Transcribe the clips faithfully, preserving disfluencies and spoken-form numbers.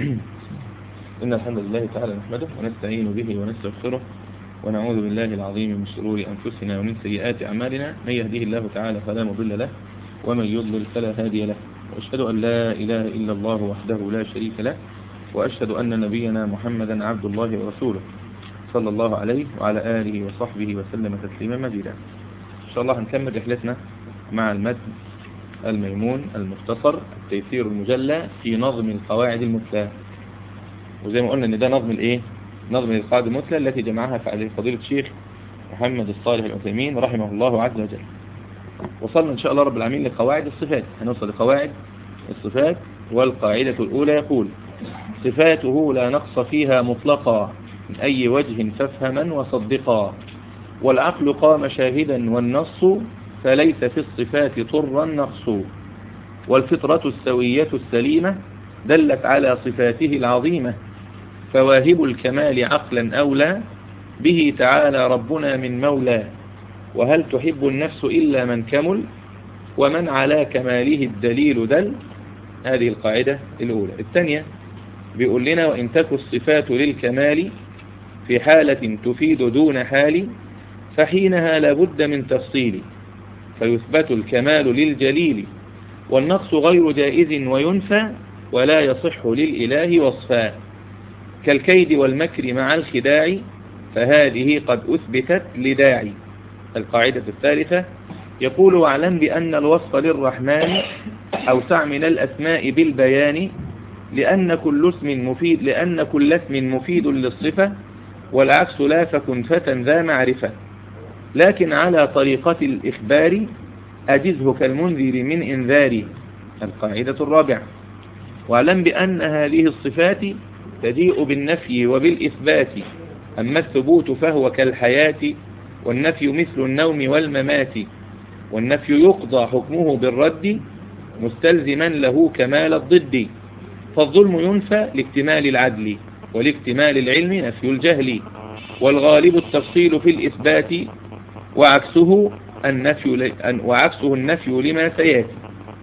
إن الحمد لله تعالى نحمده ونستعين به ونستغفره ونعوذ بالله العظيم من شرور أنفسنا ومن سيئات أعمالنا. من يهده الله تعالى فلا مضل له ومن يضلل فلا هادي له، وأشهد أن لا إله إلا الله وحده لا شريك له، وأشهد أن نبينا محمدا عبد الله ورسوله صلى الله عليه وعلى آله وصحبه وسلم تسليما مزيدا. إن شاء الله هنكمل رحلتنا مع المتن الميمون المختصر التيسير المجلى في نظم القواعد المثلى. وزي ما قلنا ان ده نظم الايه نظم القواعد المثلى التي جمعها فضيلة الشيخ محمد الصالح العثيمين رحمه الله عز وجل. وصلنا ان شاء الله رب العالمين لقواعد الصفات، هنوصل لقواعد الصفات. والقاعدة الأولى يقول: صفاته لا نقص فيها مطلقا من أي وجه فافهما وصدقا، والعقل قام شاهدا والنص فليس في الصفات طرا نقص، والفطرة السوية السليمة دلت على صفاته العظيمة، فواهب الكمال عقلا أولى به تعالى ربنا من مولى، وهل تحب النفس إلا من كمل ومن على كماله الدليل دل. هذه القاعدة الأولى. الثانية بيقول لنا: وإن تك الصفات للكمال في حالة تفيد دون حال، فحينها لابد من تفصيل، فيثبت الكمال للجليل، والنقص غير جائز وينفى، ولا يصح للإله وصفا، كالكيد والمكر مع الخداع، فهذه قد أثبتت لداعي. القاعدة الثالثة يقول: واعلم بأن الوصف للرحمن أوسع من الأسماء بالبيان، لأن كل اسم مفيد لأن كل اسم مفيد للصفة، والعكس لا فكن فتى ذا معرفة، لكن على طريقة الإخبار أجزه كالمنذر من إنذار. القاعدة الرابعة: واعلم بأن هذه الصفات تجيء بالنفي وبالإثبات، أما الثبوت فهو كالحياة، والنفي مثل النوم والممات، والنفي يقضى حكمه بالرد مستلزما له كمال الضد، فالظلم ينفى لاكتمال العدل، ولاكتمال العلم نفي الجهل، والغالب التفصيل في الإثبات، وعكسه النفي وعكسه النفي لما سياتي،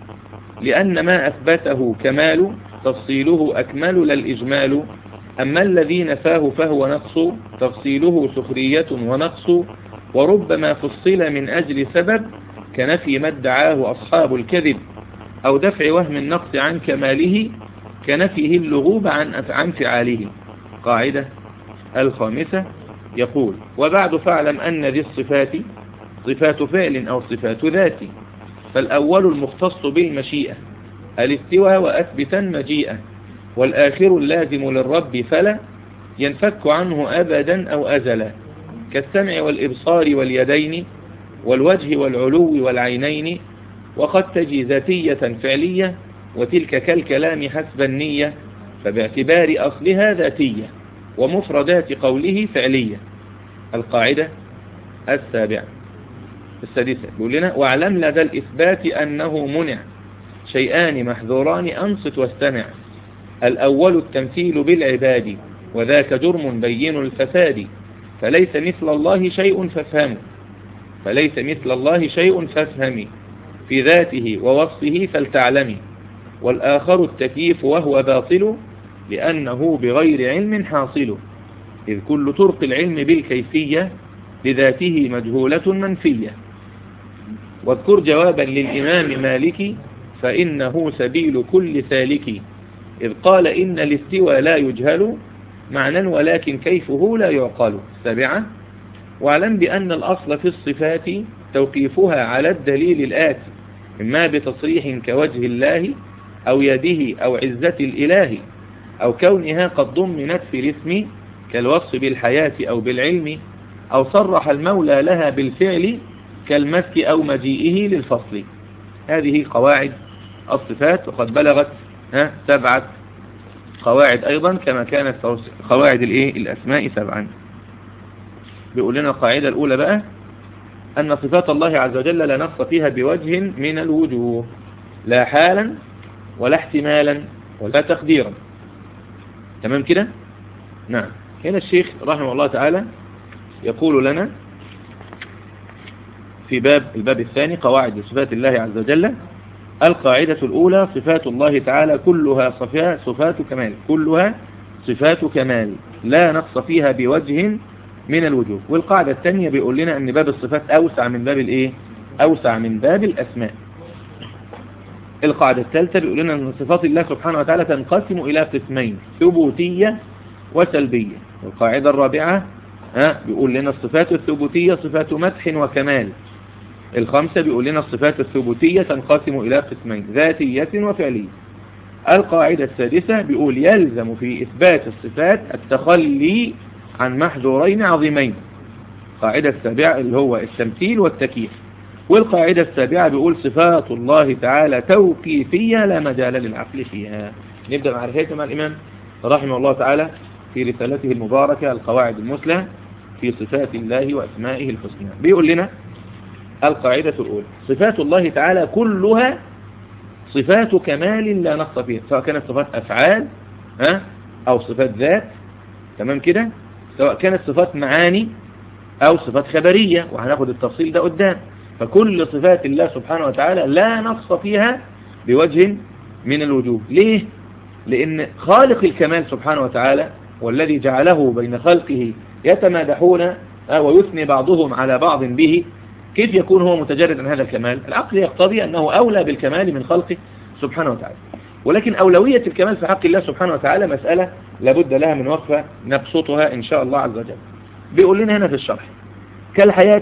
لأن ما أثبته كمال تفصيله أكمل لا الإجمال، أما الذي نفاه فهو نقص تفصيله سخرية ونقص، وربما فصل من أجل سبب كنفي ما ادعاه أصحاب الكذب، أو دفع وهم النقص عن كماله كنفيه اللغوب عن عن فعاله. قاعدة الخامسة يقول: وبعد فاعلم أن ذي الصفات صفات فعل أو صفات ذات، فالأول المختص بالمشيئة الاستواء وأثبتا مجيئة، والآخر اللازم للرب فلا ينفك عنه أبدا أو أزلا، كالسمع والإبصار واليدين والوجه والعلو والعينين، وقد تجي ذاتية فعلية، وتلك كالكلام حسب النية، فباعتبار أصلها ذاتية، ومفردات قوله فعلية. القاعدة السابعة السادسة يقول لنا: واعلم لدى الإثبات أنه منع شيئان محذوران أنصت واستمع، الأول التمثيل بالعباد، وذاك جرم بين الفساد، فليس مثل الله شيء فافهموا فليس مثل الله شيء فافهمي في ذاته ووصفه فلتعلمي، والآخر التكييف وهو باطل، لأنه بغير علم حاصل، إذ كل طرق العلم بالكيفية لذاته مجهولة منفية. واذكر جوابا للإمام مالك، فإنه سبيل كل سالك، إذ قال إن الاستوى لا يجهل معنى، ولكن كيفه لا يعقل. سابعة: واعلم بأن الأصل في الصفات توقيفها على الدليل الآتي، إما بتصريح كوجه الله أو يده أو عزة الإله، أو كونها قد ضمنت في الاسم كالوصف بالحياة أو بالعلم، أو صرح المولى لها بالفعل كالمسك أو مجيئه للفصل. هذه قواعد الصفات، وقد بلغت ها سبعة قواعد أيضا كما كانت قواعد الإيه الأسماء سبعا. بيقول لنا القاعدة الأولى بقى: أن صفات الله عز وجل لا نقص فيها بوجه من الوجوه، لا حالا ولا احتمالا ولا تقديرا. تمام كده؟ نعم. هنا الشيخ رحمه الله تعالى يقول لنا في باب الباب الثاني قواعد صفات الله عز وجل، القاعدة الأولى صفات الله تعالى كلها صفات كمال، كلها صفات كمال لا نقص فيها بوجه من الوجوه. والقاعدة الثانية بيقول لنا أن باب الصفات أوسع من باب الإيه؟ أوسع من باب الأسماء. القاعدة الثالثة بيقول لنا أن صفات الله سبحانه وتعالى تنقسم إلى قسمين، ثبوتية وسلبية. القاعدة الرابعة ها بيقول لنا الصفات الثبوتية صفات مدح وكمال. الخمسة بيقول لنا الصفات الثبوتية تنقسم إلى قسمين، ذاتية وفعلية. القاعدة السادسة بيقول يلزم في إثبات الصفات التخلي عن محذورين عظيمين. القاعدة السابعة اللي هو التمثيل والتكييف. والقاعدة السابعة بيقول صفات الله تعالى توقيفية لا مجال للعقل فيها. نبدأ مع رحلة مع الإمام رحمه الله تعالى في رسالته المباركة القواعد المثلى في صفات الله وأسمائه الحسنى. بيقول لنا القاعدة الأولى صفات الله تعالى كلها صفات كمال لا نقص فيها، سواء كانت صفات أفعال ها أو صفات ذات، تمام كده، سواء كانت صفات معاني أو صفات خبرية، وهناخد التفصيل ده قدام. فكل صفات الله سبحانه وتعالى لا نقص فيها بوجه من الوجوه. ليه؟ لأن خالق الكمال سبحانه وتعالى والذي جعله بين خلقه يتمادحون ويثني بعضهم على بعض به، كيف يكون هو متجرد عن هذا الكمال؟ العقل يقتضي أنه أولى بالكمال من خلقه سبحانه وتعالى. ولكن أولوية الكمال في حق الله سبحانه وتعالى مسألة لابد لها من وقفة نبسطها إن شاء الله عز وجل. بيقول لنا هنا في الشرح كالحياة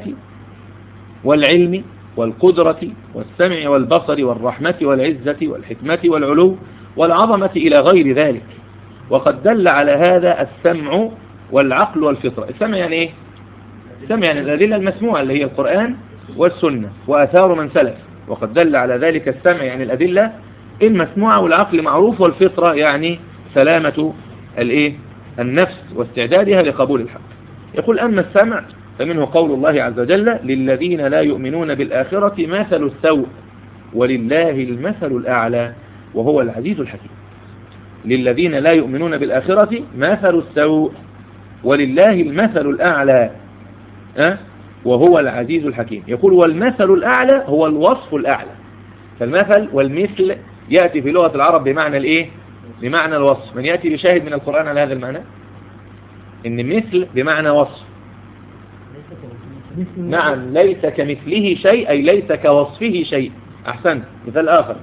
والعلم والقدرة والسمع والبصر والرحمة والعزة والحكمة والعلو والعظمة إلى غير ذلك. وقد دل على هذا السمع والعقل والفطرة. السمع يعني إيه؟ السمع يعني الأدلة المسموعة اللي هي القرآن والسنة وآثار من سلف. وقد دل على ذلك السمع يعني الأدلة المسموعة، والعقل معروف، والفطرة يعني سلامة الإيه؟ النفس واستعدادها لقبول الحق. يقول أما السمع فمنه قول الله عز وجل للذين لا يؤمنون بالآخرة مثل السوء ولله المثل الأعلى وهو العزيز الحكيم. للذين لا يؤمنون بالآخرة مثل السوء ولله المثل الأعلى أه؟ وهو العزيز الحكيم. يقول والمثل الأعلى هو الوصف الأعلى. فالمثل والمثل يأتي في لغة العرب بمعنى الإيه؟ بمعنى الوصف. من يأتي بشاهد من القرآن على هذا المعنى؟ إن مثل بمعنى وصف. نعم، ليس كمثله شيء أي ليس كوصفه شيء. أحسنت. مثال آخر،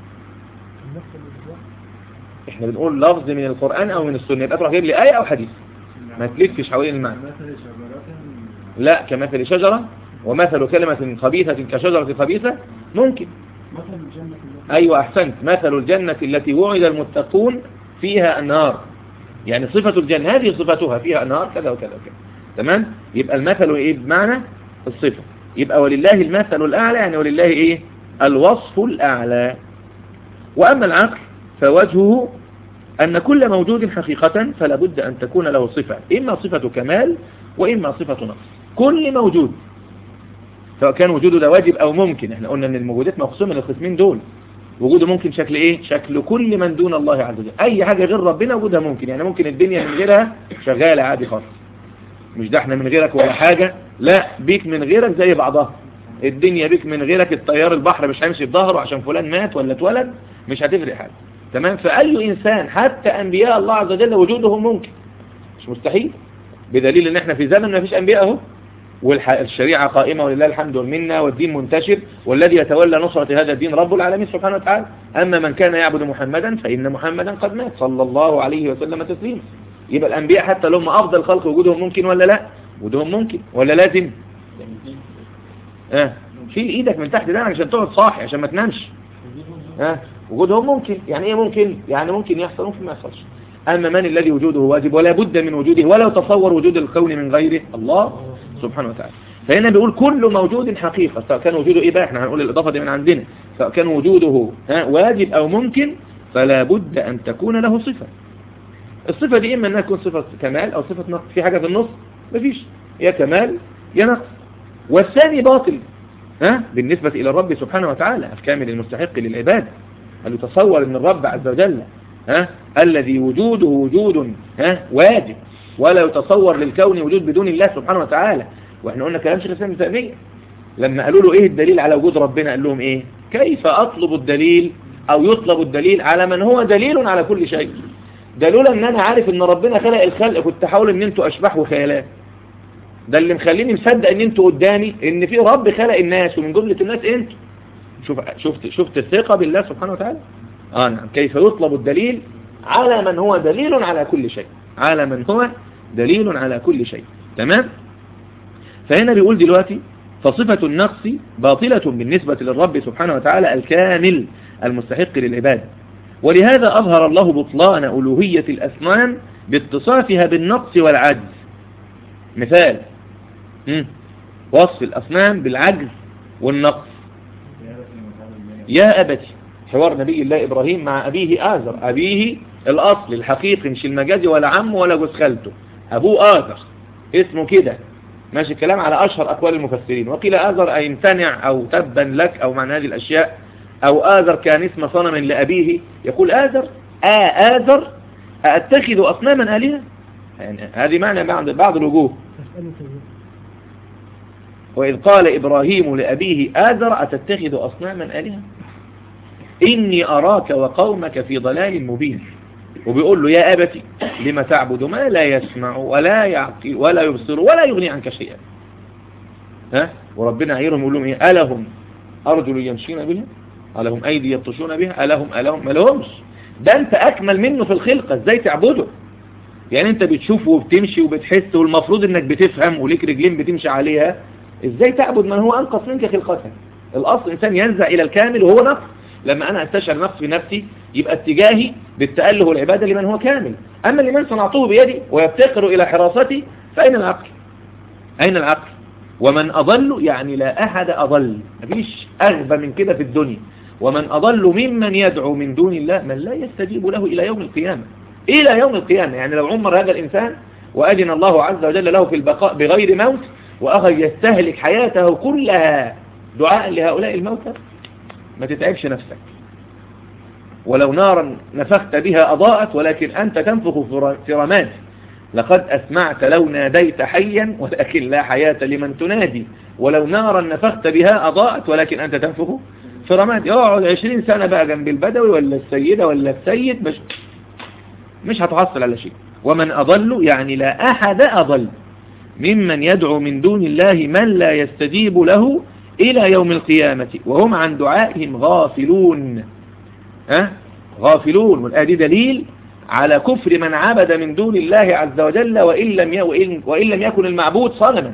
احنا بنقول لفظ من القرآن أو من السنة، يبقى تروح جايب لي آية أو حديث، ما تلفش حوالين المعنى. لا، كمثل شجرة، ومثل كلمة خبيثة كشجرة خبيثة ممكن. أيوة أحسنت، مثل الجنة التي وعد المتقون فيها أنهار، يعني صفة الجنة هذه صفتها فيها أنهار كذا وكذا وكذا. تمام. يبقى المثل إيه بمعنى الصفة. يبقى ولله المثل الأعلى يعني ولله إيه الوصف الأعلى. وأما العقل فوجهه أن كل موجود حقيقة فلا بد أن تكون له صفة، إما صفة كمال وإما صفة نقص. كل موجود سواء كان وجوده ده واجب أو ممكن. احنا قلنا أن الموجودات مقسومة للقسمين دول. وجوده ممكن شكل إيه؟ شكل كل من دون الله عز وجل. أي حاجة غير ربنا وجودها ممكن. يعني ممكن الدنيا من غيرها شغالة عادي خالص، مش ده احنا من غيرك ولا حاجة، لا، بيك من غيرك زي بعضها. الدنيا بيك من غيرك، الطيار البحر مش هيمشي بظهره عشان فلان مات ولا اتولد، مش هتفرق حاجة. تمام. فأي إنسان حتى أنبياء الله عز وجل وجودهم ممكن، مش مستحيل، بدليل ان احنا في زمن ما فيش أنبياء اهو، والشريعة قائمة ولله الحمد والمنة، والدين منتشر، والذي يتولى نصرة هذا الدين رب العالمين سبحانه وتعالى. أما من كان يعبد محمدا فإن محمدا قد مات صلى الله عليه وسلم تسليما. يبقى الأنبياء حتى لهم أفضل خلق وجودهم ممكن ولا لا؟ وجودهم ممكن ولا لازم؟ اه شيل ايدك من تحت ده عشان تقعد صاحي عشان ما تنامش. اه وجودهم ممكن. يعني ايه ممكن؟ يعني ممكن يحصل ممكن ما يحصلش. أما من الذي وجوده واجب ولا بد من وجوده ولو تصور وجود الكون من غيره؟ الله سبحانه وتعالى. فهنا بيقول كل موجود حقيقة، سواء كان وجوده إيه بقى، احنا هنقول الإضافة دي من عندنا، سواء كان وجوده ها واجب أو ممكن فلا بد أن تكون له صفة. الصفة دي إما أنها تكون صفة كمال أو صفة نقص. في حاجة في النص مفيش، يا كمال يا نقص. والثاني باطل ها بالنسبة إلى الرب سبحانه وتعالى الكامل المستحق للعباد. هل يتصور أن الرب عز وجل ها الذي وجوده وجود ها واجب ولا يتصور للكون وجود بدون الله سبحانه وتعالى؟ واحنا قلنا كلام شيخ الإسلام ابن تيمية لما قالوا له ايه الدليل على وجود ربنا قال لهم ايه؟ كيف اطلب الدليل او يطلب الدليل على من هو دليل على كل شيء؟ ده لولا ان انا عارف ان ربنا خلق الخلق كنت احاول ان انتوا اشباح وخيالات. ده اللي مخليني مصدق ان انتوا قدامي ان في رب خلق الناس ومن جملة الناس انتوا. شوف شفت شفت الثقة بالله سبحانه وتعالى. اه نعم. كيف يطلب الدليل على من هو دليل على كل شيء، على من هو دليل على كل شيء. تمام. فهنا بيقول دلوقتي فصفة النقص باطلة بالنسبة للرب سبحانه وتعالى الكامل المستحق للعبادة، ولهذا أظهر الله بطلان ألوهية الأصنام باتصافها بالنقص والعجز. مثال مم. وصف الأصنام بالعجز والنقص. يا أبتي، حوار نبي الله إبراهيم مع أبيه آزر، أبيه الأصل الحقيقي مش المجازي ولا عمه ولا جوز خالته، أبوه آزر اسمه كده، ماشي الكلام على أشهر أقوال المفسرين. وقيل آزر أي امتنع أو تبا لك أو معنى هذه الأشياء، أو آزر كان اسم صنم لأبيه. يقول آزر آ آزر أتخذ أصناما آلهة، يعني هذه معنى بعض بعض الوجوه. وإذ قال إبراهيم لأبيه آزر أتتخذ أصناما آلهة إني أراك وقومك في ضلال مبين. وبيقول له يا أبتي لما تعبد ما لا يسمع ولا يعقل ولا يبصر ولا يغني عنك شيئا. ها؟ وربنا عيرهم يقول لهم إيه؟ ألهم أرجل يمشون بها، ألهم أيدي يبطشون بها، ألهم ألهم ما لهمش. ده أنت أكمل منه في الخلقة، إزاي تعبده؟ يعني أنت بتشوف وبتمشي وبتحس والمفروض إنك بتفهم وليك رجلين بتمشي عليها، إزاي تعبد من هو أنقص منك خلقة؟ الأصل إنسان ينزع إلى الكامل وهو نقص. لما أنا أستشعر نقص في نفسي يبقى اتجاهي بالتأله والعبادة لمن هو كامل. أما لمن صنعته بيدي ويفتقر إلى حراستي فأين العقل؟ أين العقل؟ ومن أضل يعني لا أحد أضل، مفيش أغبى من كده في الدنيا. ومن أضل ممن يدعو من دون الله من لا يستجيب له إلى يوم القيامة. إلى يوم القيامة، يعني لو عمر هذا الإنسان وأذن الله عز وجل له في البقاء بغير موت وأخذ يستهلك حياته كلها دعاء لهؤلاء الموتى، ما تتعبش نفسك. ولو نارا نفخت بها أضاءت ولكن أنت تنفخ في رماد. لقد أسمعت لو ناديت حيا ولكن لا حياة لمن تنادي. ولو نارا نفخت بها أضاءت ولكن أنت تنفخ في رماد. يقعد عشرين سنة بقى جنب البدوي ولا السيدة ولا السيد مش, مش هتحصل على شيء. ومن أضل يعني لا أحد أضل ممن يدعو من دون الله من لا يستجيب له إلى يوم القيامة وهم عن دعائهم غافلون. أه؟ غافلون. والآية دليل على كفر من عبد من دون الله عز وجل وإن لم وإن وإن لم يكن المعبود صنما.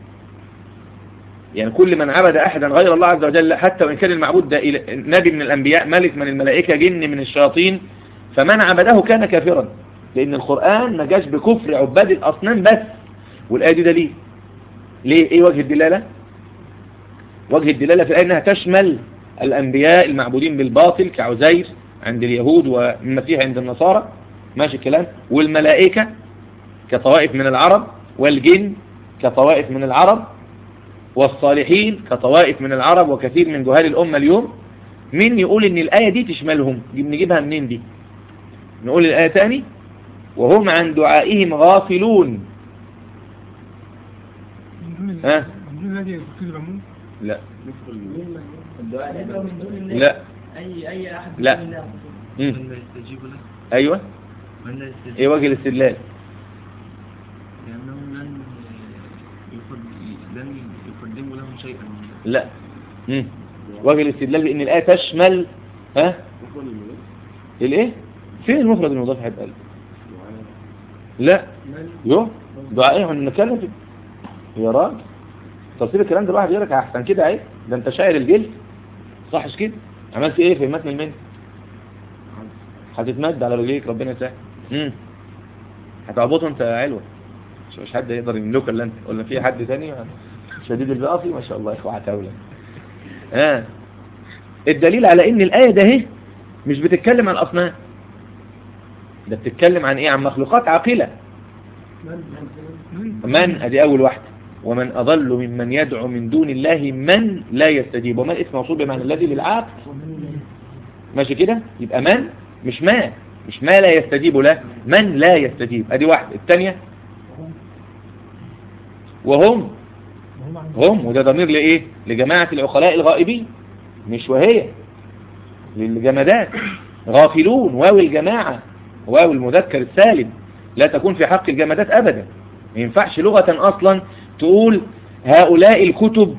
يعني كل من عبد أحدا غير الله عز وجل حتى وإن كان المعبود ده نبي من الأنبياء، ملك من الملائكة، جن من الشياطين، فمن عبده كان كافرا، لأن القرآن ما جاش بكفر عباد الأصنام بس. والآية دي دليل. ليه؟ إيه وجه الدلالة؟ وجه الدلالة في الآية أنها تشمل الأنبياء المعبودين بالباطل كعزير عند اليهود والمسيح عند النصارى، ماشي الكلام، والملائكة كطوائف من العرب، والجن كطوائف من العرب، والصالحين كطوائف من العرب وكثير من جهال الأمة اليوم. مين يقول ان الآية دي تشملهم؟ نجيبها منين دي؟ نقول الآية تاني وهم عن دعائهم غافلون. ها؟ لا لا أي أي أحد لا. من لا يستجيب له. أيوة. من لا يستجيب. إيه وجه الاستدلال؟ لأنهم لن لن يقدموا لهم شيئا. لا. مم. وجه الاستدلال بأن الآية تشمل ها؟ الإيه؟ فين المفرد المضاف حد قال؟ لا. يو دعائهم نتكلم في يا راجل. تصير الكلام ده الواحد يقولك احسن كده اهي، ده انت شاعر الجلد صحش كده. عملت ايه في متن المن؟ هتتمد على رجليك ربنا يسهل. امم هتعبطه انت يا علوه، مش مش حد يقدر يملكك الا انت، ولا في حد تاني شديد البقافي ما شاء الله يا اخوه عتاوله. اه الدليل على ان الايه ده اهي مش بتتكلم عن الاصنام، ده بتتكلم عن ايه؟ عن مخلوقات عاقله. من ادي اول واحده. ومن أضل ممن يدعو من دون الله من لا يستجيب. ومن اسم موصول بمعنى الذي للعاقل، ماشي كده؟ يبقى من مش ما مش ما لا يستجيب له، من لا يستجيب. ادي واحدة. الثانية وهم هم، وده ضمير لإيه؟ لجماعة العقلاء الغائبين، مش وهي للجمادات. غافلون، واو الجماعة، واو المذكر السالم، لا تكون في حق الجمادات أبدا. ما ينفعش لغة أصلا تقول هؤلاء الكتب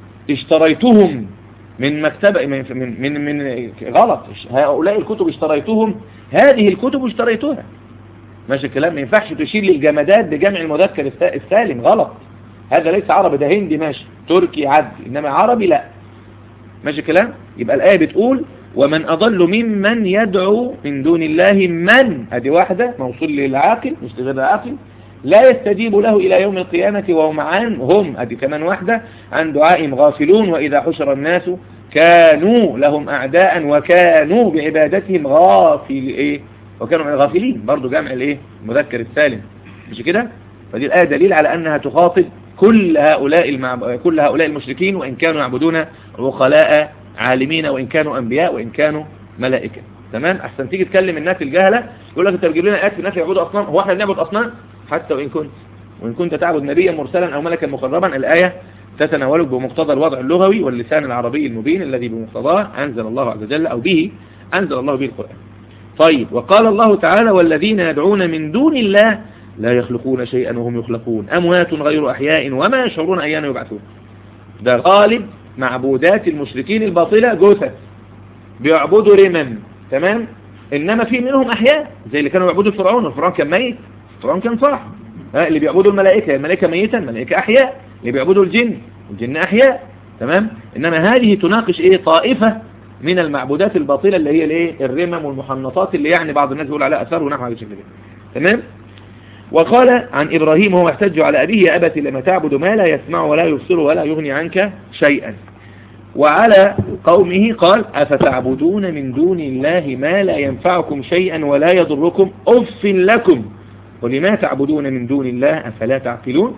اشتريتهم من مكتبة من من من, من غلط. هؤلاء الكتب اشتريتهم، هذه الكتب اشتريتها. ماشي الكلام؟ ما ينفعش تشير للجمادات بجمع المذكر السالم، غلط. هذا ليس عربي، ده هندي ماشي، تركي عدي، إنما عربي لا. ماشي الكلام؟ يبقى الآية بتقول ومن أضل ممن يدعو من دون الله من، ادي واحدة موصول للعاقل مش لغير العاقل، لا يستجيب له إلى يوم القيامة وهم عن هم، ادي كمان واحدة، عن دعائهم غافلون وإذا حشر الناس كانوا لهم أعداء وكانوا بعبادتهم غافل إيه وكانوا غافلين، برضو جمع الإيه المذكر السالم، مش كده؟ فدي الآية دليل على أنها تخاطب كل هؤلاء المعب... كل هؤلاء المشركين، وإن كانوا يعبدون عقلاء عالمين، وإن كانوا أنبياء، وإن كانوا ملائكة. تمام؟ أحسن تيجي تكلم الناس الجهلة يقول لك أنت بتجيب لنا آيات في الناس يعبدوا أصنام، هو احنا بنعبد أصنام؟ حتى وإن كنت وإن كنت تعبد نبيا مرسلا أو ملكا مقربا، الآية تتناولك بمقتضى الوضع اللغوي واللسان العربي المبين الذي بمقتضاه أنزل الله عز وجل، أو به أنزل الله به القرآن. طيب، وقال الله تعالى والذين يدعون من دون الله لا يخلقون شيئا وهم يخلقون أموات غير أحياء وما يشعرون أيان يبعثون. ده غالب معبودات المشركين الباطلة، جثث بيعبدوا رمم، تمام؟ إنما في منهم أحياء زي اللي كانوا يعبدوا فرعون، الفرعون كان ميت، فرعون كان صح. اللي بيعبدوا الملائكة، الملائكة ميتا، الملائكة أحياء. اللي بيعبدوا الجن، الجن أحياء، تمام؟ إنما هذه تناقش إيه؟ طائفة من المعبودات الباطلة اللي هي الايه الرمم والمحنطات، اللي يعني بعض الناس بيقول عليها أثر ونحو هذا الشكل. تمام؟ وقال عن إبراهيم وهو يحتج على أبيه يا أبت لما تعبد ما لا يسمع ولا يبصر ولا يغني عنك شيئا. وعلى قومه قال أفتعبدون من دون الله ما لا ينفعكم شيئا ولا يضركم أف لكم ولما تعبدون من دون الله أفلا تعقلون.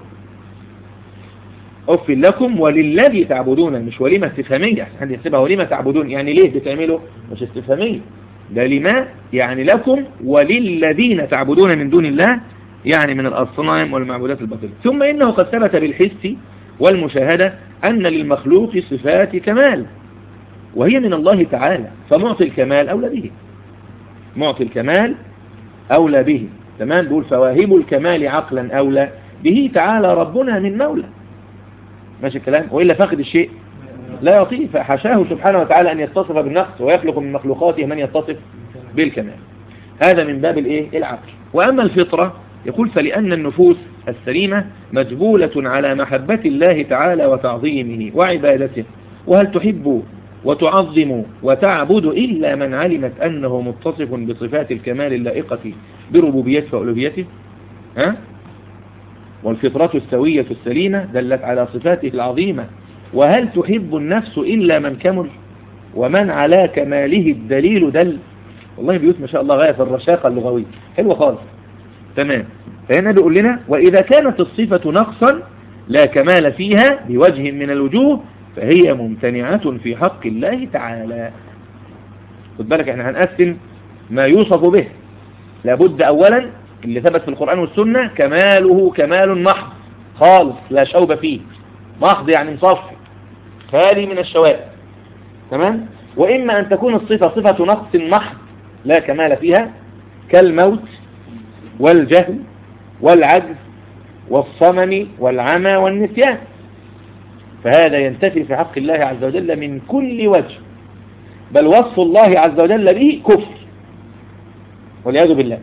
أف لكم وللذي تعبدون، مش ولما استفهامية، حد يحسبها ولما تعبدون يعني ليه بتعملوا، مش استفهامية، ده لما يعني لكم وللذين تعبدون من دون الله يعني من الأصنام والمعبودات الباطلة. ثم إنه قد ثبت بالحس والمشاهدة أن للمخلوق صفات كمال وهي من الله تعالى، فمعطي الكمال أولى به، معطي الكمال أولى به. تمام؟ بيقول فواهب الكمال عقلا أولى به تعالى ربنا من مولى. ماشي الكلام؟ وإلا فاقد الشيء لا يطيع، فحشاه سبحانه وتعالى أن يتصف بالنقص ويخلق من مخلوقاته من يتصف بالكمال. هذا من باب الإيه العقل. وأما الفطرة يقول فلأن النفوس السليمة مجبولة على محبة الله تعالى وتعظيمه وعبادته، وهل تحب وتعظم وتعبد إلا من علمت أنه متصف بصفات الكمال اللائقة بربوبيته وألوهيته؟ ها؟ والفطرة السوية السليمة دلت على صفاته العظيمة. وهل تحب النفس إلا من كمل ومن على كماله الدليل دل. والله بيوت ما شاء الله غاية في الرشاقة اللغوية، حلوة خالص. تمام؟ فهنا بيقول لنا وإذا كانت الصفة نقصا لا كمال فيها بوجه من الوجوه فهي ممتنعة في حق الله تعالى. خد بالك احنا هنقسم ما يوصف به. لابد أولا اللي ثبت في القرآن والسنة كماله كمال محض خالص لا شوب فيه، محض يعني مصفي خالي من الشوائب. تمام؟ وإما أن تكون الصفة صفة نقص محض لا كمال فيها كالموت والجهل والعجز والصمم والعمى والنسيان، فهذا ينتفي في حق الله عز وجل من كل وجه، بل وصف الله عز وجل به كفر والعياذ بالله.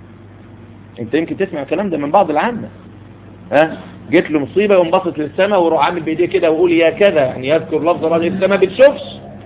انت يمكن تسمع الكلام ده من بعض العامة، ها جيت له مصيبة وانبسط للسماء وروح عامل بايديه كده ويقول يا كذا، يعني يذكر لفظ رجل السماء بتشوفش.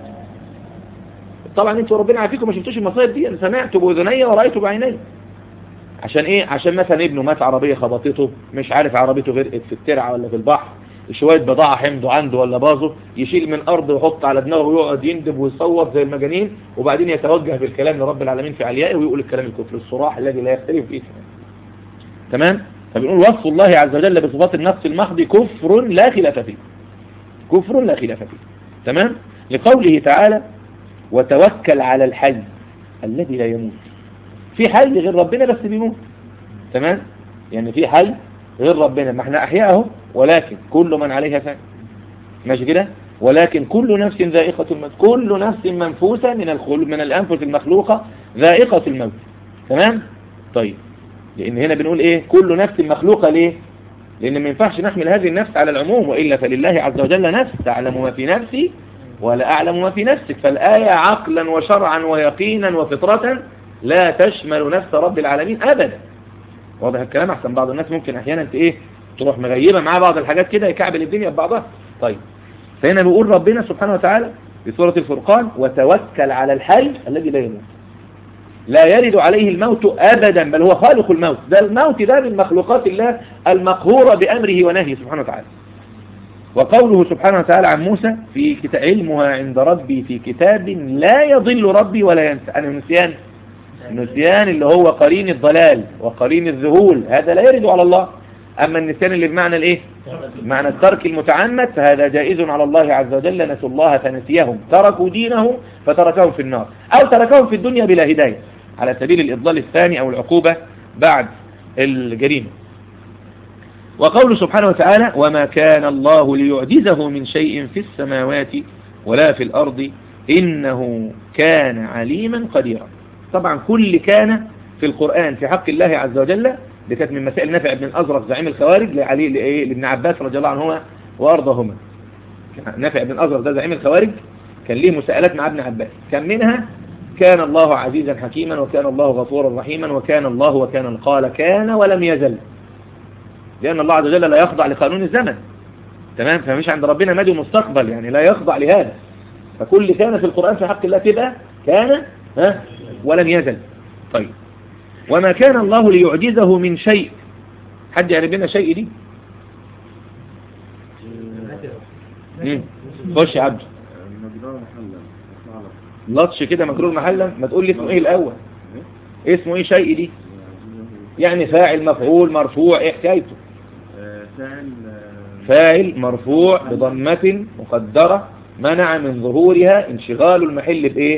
طبعا انتوا ربنا عافيكم ما شفتوش المصايب دي، انا سمعت باذني ورأيت بعيني. عشان ايه؟ عشان مثلا ابنه مات عربية خبطته، مش عارف عربيته غرقت في الترعة ولا في البحر، شوية بضاعة حمضوا عنده ولا باظوا، يشيل من أرض ويحط على دماغه ويقعد يندب ويصوت زي المجانين، وبعدين يتوجه بالكلام لرب العالمين في عليائه ويقول الكلام الكفر الصراح الذي لا يختلف فيه. تمام؟ فبنقول وصف الله عز وجل بصفات النقص المحض كفر لا خلاف فيه، كفر لا خلاف فيه. تمام؟ لقوله تعالى وتوكل على الحي الذي لا يموت. في حي غير ربنا بس بيموت. تمام؟ يعني في حي غير ربنا، ما احنا أحياء اهو، ولكن كل من عليها فان، ماشي كده، ولكن كل نفس ذائقة الموت، كل نفس منفوسة من الخلق من الأنفس المخلوقة ذائقة الموت. تمام؟ طيب، لأن هنا بنقول إيه كل نفس مخلوقة، ليه؟ لأن ما ينفعش نحمل هذه النفس على العموم، وإلا فلله عز وجل نفس تعلم ما في نفسي ولا أعلم ما في نفسك، فالآية عقلا وشرعا ويقينا وفطرة لا تشمل نفس رب العالمين أبدا. واضح الكلام؟ أحسن بعض الناس ممكن أحيانا إيه تروح مغيبة مع بعض الحاجات كده يكعبل الدنيا ببعضها. طيب، فهنا بيقول ربنا سبحانه وتعالى في سورة الفرقان: وتوكل على الحي الذي لا يموت لا يرد عليه الموت أبدا بل هو خالق الموت. ده الموت ده من مخلوقات الله المقهورة بأمره ونهيه سبحانه وتعالى. وقوله سبحانه وتعالى عن موسى: في كتاب علمها عند ربي في كتاب لا يضل ربي ولا ينسى. أنا النسيان، النسيان اللي هو قرين الضلال وقرين الذهول، هذا لا يرد على الله. أما النسيان اللي بمعنى الإيه؟ معنى الترك المتعمد، فهذا جائز على الله عز وجل. نسوا الله فنسيهم، تركوا دينه فتركهم في النار، أو تركهم في الدنيا بلا هداية، على سبيل الإضلال الثاني أو العقوبة بعد الجريمة. وقول سبحانه وتعالى: وما كان الله ليعجزه من شيء في السماوات ولا في الأرض إنه كان عليما قديرا. طبعا كل كان في القرآن في حق الله عز وجل، دي كانت من مسائل نافع بن الأزرق زعيم الخوارج لعلي لابن عباس رضي الله عنهما وأرضاهما. نافع بن الأزرق ده زعيم الخوارج كان ليه مساءلات مع ابن عباس، كان منها: كان الله عزيزا حكيما، وكان الله غفورا رحيما، وكان الله وكان قال كان ولم يزل، لأن الله عز وجل لا يخضع لقانون الزمن. تمام؟ فمش عند ربنا ماضي ومستقبل، يعني لا يخضع لهذا. فكل كان في القرآن في حق الله تبقى كان ها ولم يزل. طيب، وما كان الله ليعجزه من شيء. حد يعرف لنا شيء دي؟ امم خش يا عبد. لطش كده مجرور محلا. ما تقول لي اسمه ايه الاول؟ اسمه ايه شيء دي؟ يعني فاعل مفعول مرفوع، ايه حكايته؟ فاعل فاعل مرفوع بضمة مقدرة منع من ظهورها انشغال المحل بايه؟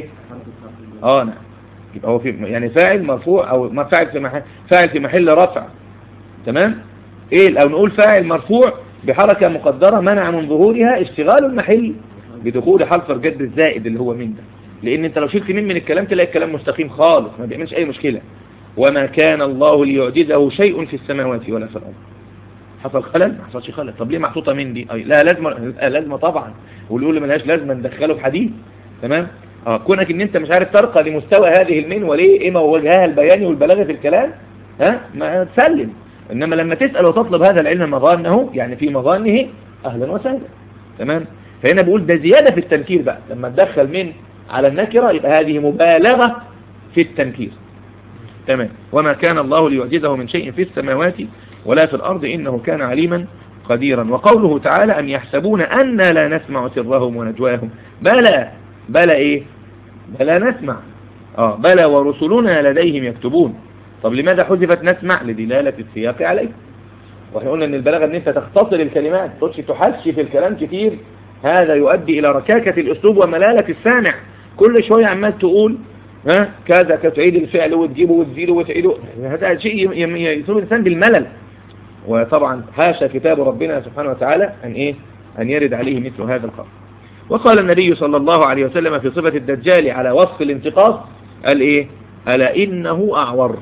اه نعم. يبقى هو في يعني فاعل مرفوع او ما فاعل في محل فاعل في محل رفع. تمام؟ ايه او نقول فاعل مرفوع بحركة مقدرة منع من ظهورها اشتغال المحل بدخول حرف الجد الزائد اللي هو من ده. لان انت لو شلت من من الكلام تلاقي الكلام مستقيم خالص ما بيعملش اي مشكلة. وما كان الله ليعجزه شيء في السماوات ولا في الارض. حصل خلل؟ ما حصلش خلل. طب ليه محطوطه من دي؟ أي لا لازمه، لازمه طبعا. واللي يقول ملهاش لازمه ندخله في حديث. تمام؟ اه كونك ان انت مش عارف ترقى لمستوى هذه المن وليه ايه وجهها البياني والبلاغه في الكلام، ها ما تسلم. انما لما تسال وتطلب هذا العلم مظانه، يعني في مظانه، اهلا وسهلا. تمام؟ فهنا بقول ده زياده في التنكير بقى، لما تدخل من على النكره يبقى هذه مبالغه في التنكير. تمام؟ وما كان الله ليعجزه من شيء في السماوات ولا في الأرض إنه كان عليما قديرا. وقوله تعالى: أم يحسبون أننا لا نسمع سرهم ونجواهم. بلى بلى إيه؟ بلى نسمع. آه بلى ورسلنا لديهم يكتبون. طب لماذا حذفت نسمع؟ لدلالة السياق عليه. واحنا قلنا ان البلاغة ان انت تختصر الكلمات، تقولش تحشي في الكلام كتير، هذا يؤدي الى ركاكة الاسلوب وملالة السامع. كل شوية عمال تقول ها كذا كتعيد الفعل وتجيبه وتزيله وتعيده، هذا شيء يصير الانسان بالملل. وطبعا حاشا كتاب ربنا سبحانه وتعالى ان ايه ان يرد عليه مثل هذا القول. وقال النبي صلى الله عليه وسلم في صفة الدجال على وصف الانتقاص قال ايه؟ ألا إنه أعور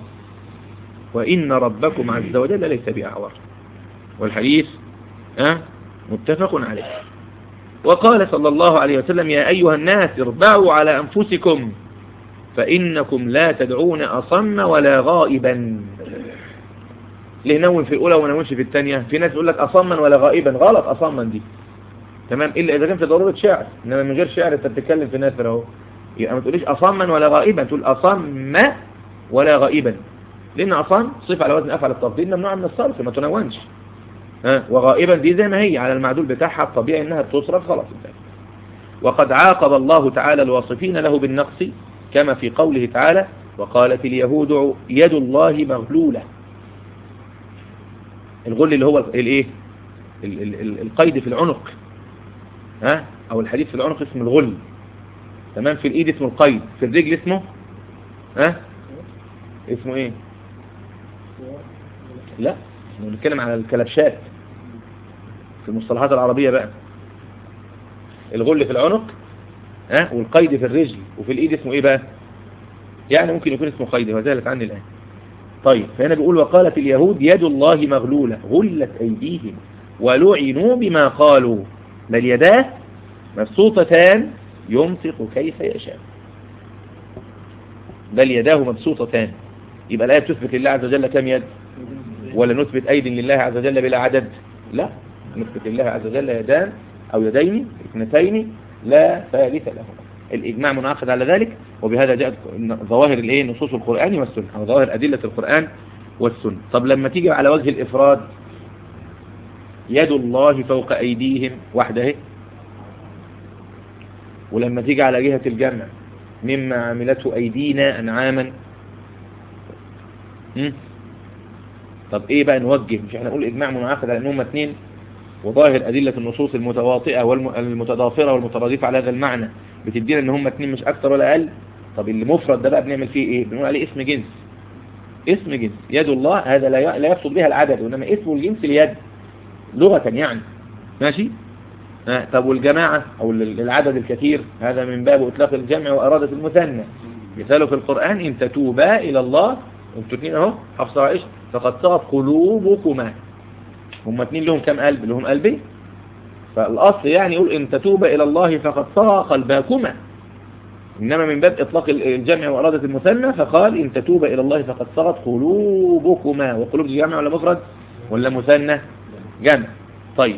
وإن ربكم عز وجل ليس بأعور. والحديث أه؟ متفق عليه. وقال صلى الله عليه وسلم: يا أيها الناس اربعوا على أنفسكم فإنكم لا تدعون أصم ولا غائبا. ليه نون في الأولى ونونش في الثانية؟ في ناس يقول لك أصما ولا غائبا، غلط. أصما دي تمام إلا إذا كان في ضرورة شعر، إنما من غير شعر أنت بتتكلم في نافر أهو. يبقى ما تقوليش أصما ولا غائبا، تقول أصم ولا غائبا، لأن أصم صفة على وزن أفعل التفضيل ممنوع من الصرف، ما تنونش. ها وغائبا دي زي ما هي على المعدول بتاعها الطبيعي إنها تصرف خلاص. وقد عاقب الله تعالى الواصفين له بالنقص كما في قوله تعالى: وقالت اليهود يد الله مغلولة. الغل اللي هو الايه القيد في العنق، ها او الحديد في العنق اسمه الغل. تمام؟ في الايد اسمه القيد، في الرجل اسمه ها اسمه ايه؟ لا بنتكلم على الكلبشات في المصطلحات العربية بقى. الغل في العنق ها والقيد في الرجل وفي الايد اسمه ايه بقى؟ يعني ممكن يكون اسمه قيد وزالت عني الآن. طيب فهنا بيقول وقالت اليهود يد الله مغلولة غلت أيديهم ولعنوا بما قالوا بل يداه مبسوطتان ينفق كيف يشاء. بل يداه مبسوطتان. يبقى الآية بتثبت لله عز وجل كم يد؟ ولا نثبت أيد لله عز وجل بلا عدد؟ لا، نثبت لله عز وجل يدان أو يدين اثنتين لا ثالث لهما. الإجماع منعقد على ذلك، وبهذا جاءت ظواهر الايه نصوص القرآن والسنة أو ظواهر أدلة القرآن والسنة. طب لما تيجي على وجه الإفراد يد الله فوق أيديهم وحده، ولما تيجي على جهة الجمع مما عملته أيدينا أنعاما. طب إيه بقى نوجه؟ مش احنا نقول إجماع منعقد على أنهم اثنين وظاهر أدلة النصوص المتواطئة والمتضافرة والمترادفة على هذا المعنى بتدينا ان هم اتنين مش اكتر ولا اقل. طب اللي مفرد ده بقى بنعمل فيه ايه؟ بنقول عليه اسم جنس. اسم جنس يد الله هذا لا لا يقصد بها العدد، وانما اسمه الجنس اليد لغة يعني. ماشي. آه. طب والجماعة او العدد الكثير هذا من باب اطلاق الجمع وارادة المثنى. مثاله في القرآن ان تتوبا الى الله انتوا اتنين اهو حفصة وعائشة فقد صغت قلوبكما. هم اتنين لهم كم قلب؟ لهم قلبين. فالأصل يعني يقول إن تتوبا إلى الله فقد صغى قلباكما، إنما من باب إطلاق الجمع وإرادة المثنى فقال إن تتوبا إلى الله فقد صغت قلوبكما. وقلوب دي جمع ولا مفرد ولا مثنى؟ جمع. طيب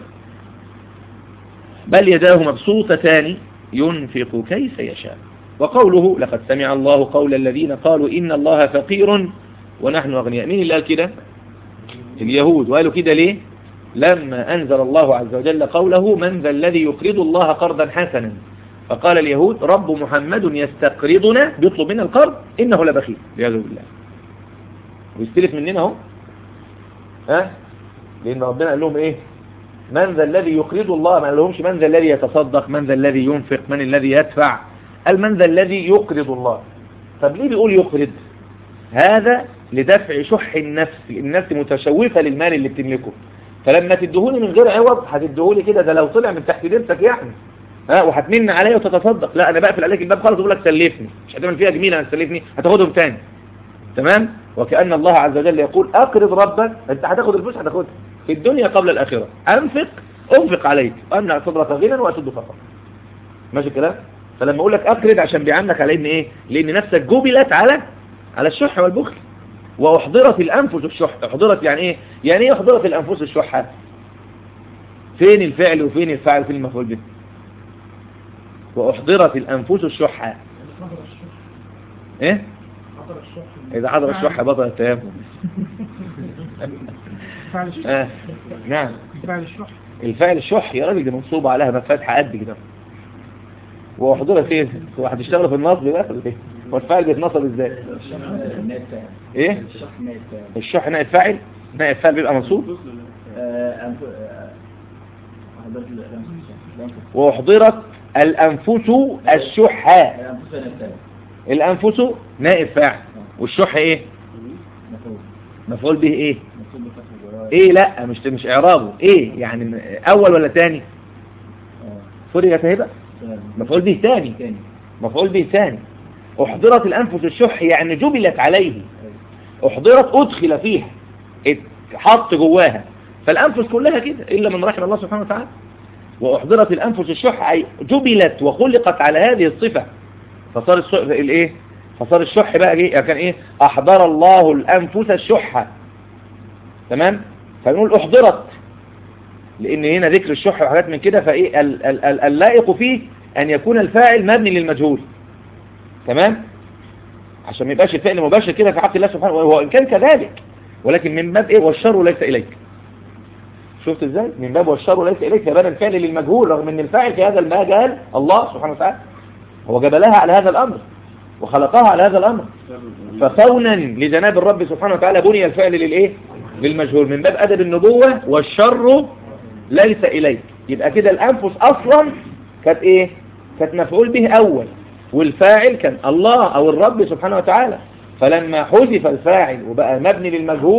بل يداه مبسوطتان ينفق كيف يشاء. وقوله لقد سمع الله قول الذين قالوا إن الله فقير ونحن أغنياء. مين اللي قال كده؟ اليهود. وقالوا كده ليه؟ لما أنزل الله عز وجل قوله من ذا الذي يقرض الله قرضا حسنا، فقال اليهود رب محمد يستقرضنا بيطلب منا القرض إنه لبخيل والعياذ بالله. ويستلف مننا اهو. ها؟ لأن ربنا قال لهم إيه؟ من ذا الذي يقرض الله، ما قال لهمش من ذا الذي يتصدق، من ذا الذي ينفق، من الذي يدفع، قال من ذا الذي يقرض الله. طب ليه بيقول يقرض؟ هذا لدفع شح النفس. النفس متشوفة للمال اللي بتملكه، فلما تدهوني من غير عوض هتدهولي كده، ده لو طلع من تحت درسك يعني ها وهتمن عليا وتتصدق. لا انا بقفل عليك الباب خالص واقول لك سلفني، مش هتعمل فيها جميله هتسلفني هتاخدهم تاني. تمام. وكأن الله عز وجل يقول اقرض ربك، انت هتاخد الفلوس هتاخدها في الدنيا قبل الاخره. انفق انفق عليك وامنع صدرك غنى واسد فقط. ماشي الكلام. فلما اقول لك اقرض عشان بيعاملك على ان ايه؟ لان نفسك جبلت على على الشح والبخل. واحضرت الانفس الشح. احضرت يعني ايه؟ يعني ايه احضرت الانفس الشح؟ فين الفعل وفين الفاعل وفين المفعول به؟ واحضرت الانفس الشح. ايه؟ اذا حضر الشح بطل التيمم. آه. نعم. الفعل الشح. الفعل الشح يا راجل دي منصوبه عليها مفاتحه قد كده. واحضرت ايه؟ واحد يشتغل في النصب بقى ولا ايه؟ والفاعل بيتنصب ازاي؟ ايه؟ الشح نائب فاعل. نائب فاعل بيبقى منصوب. واحضرت الانفس الشح. الانفس نائب فاعل والشح ايه؟ مفعول به ايه؟ ايه؟ لا مش مش اعرابه ايه يعني، اول ولا ثاني؟ فرجت اهي بقى مفعول به ثاني. مفعول به ثاني. احضرت الانفس الشح يعني جبلت عليه. احضرت ادخل فيها اتحط جواها. فالانفس كلها كده الا من رحم الله سبحانه وتعالى. واحضرت الانفس الشح اي جبلت وخلقت على هذه الصفه. فصار الشح الايه؟ فصار الشح بقى ايه؟ كان ايه؟ احضر الله الانفس الشح. تمام. فنقول احضرت لان هنا ذكر الشح وحاجات من كده، فايه اللائق فيه ان يكون الفاعل مبني للمجهول. تمام. عشان ما يبقاش الفعل مباشر كده في حق الله سبحانه، وهو ان كان كذلك ولكن من باب ايه؟ والشر ليس اليك. شفت ازاي؟ من باب والشر ليس اليك، فبنى الفعل للمجهول رغم ان الفاعل في هذا المجال الله سبحانه وتعالى. هو جبلها على هذا الامر وخلقها على هذا الامر، فكونا لجناب الرب سبحانه وتعالى بني الفعل للايه؟ للمجهول من باب ادب النبوة. والشر ليس اليك. يبقى كده الانفس اصلا كانت ايه؟ كانت مفعول به اول، والفاعل كان الله او الرب سبحانه وتعالى. فلما حذف الفاعل وبقى مبني للمجهول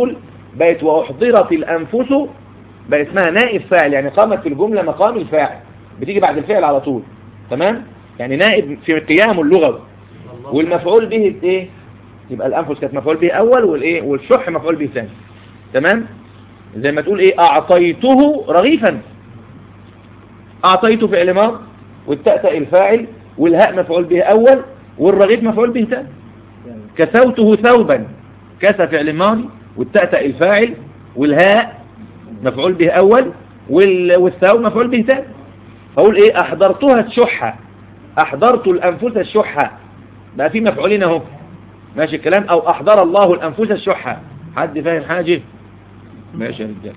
بقت وأحضرت الأنفس، بقت اسمها نائب فاعل، يعني قامت في الجملة مقام الفاعل، بتيجي بعد الفعل على طول. تمام؟ يعني نائب في قيامه اللغوي. والمفعول به ايه؟ يبقى الأنفس كانت مفعول به أول، والإيه والشح مفعول به ثاني. تمام؟ زي ما تقول إيه؟ أعطيته رغيفا. أعطيته فعل ماض، والتاء الفاعل، والهاء مفعول به أول، والرغيف مفعول به ثاني. كسوته ثوبا، كس فعل ماضي، والتاء الفاعل، والهاء مفعول به أول، والثوب مفعول به ثاني. فأقول إيه؟ أحضرتها الشحة، أحضرت الأنفس الشحة، بقى في مفعولين اهو. ماشي الكلام؟ أو أحضر الله الأنفس الشحة. حد فاهم حاجة؟ ماشي يا رجال.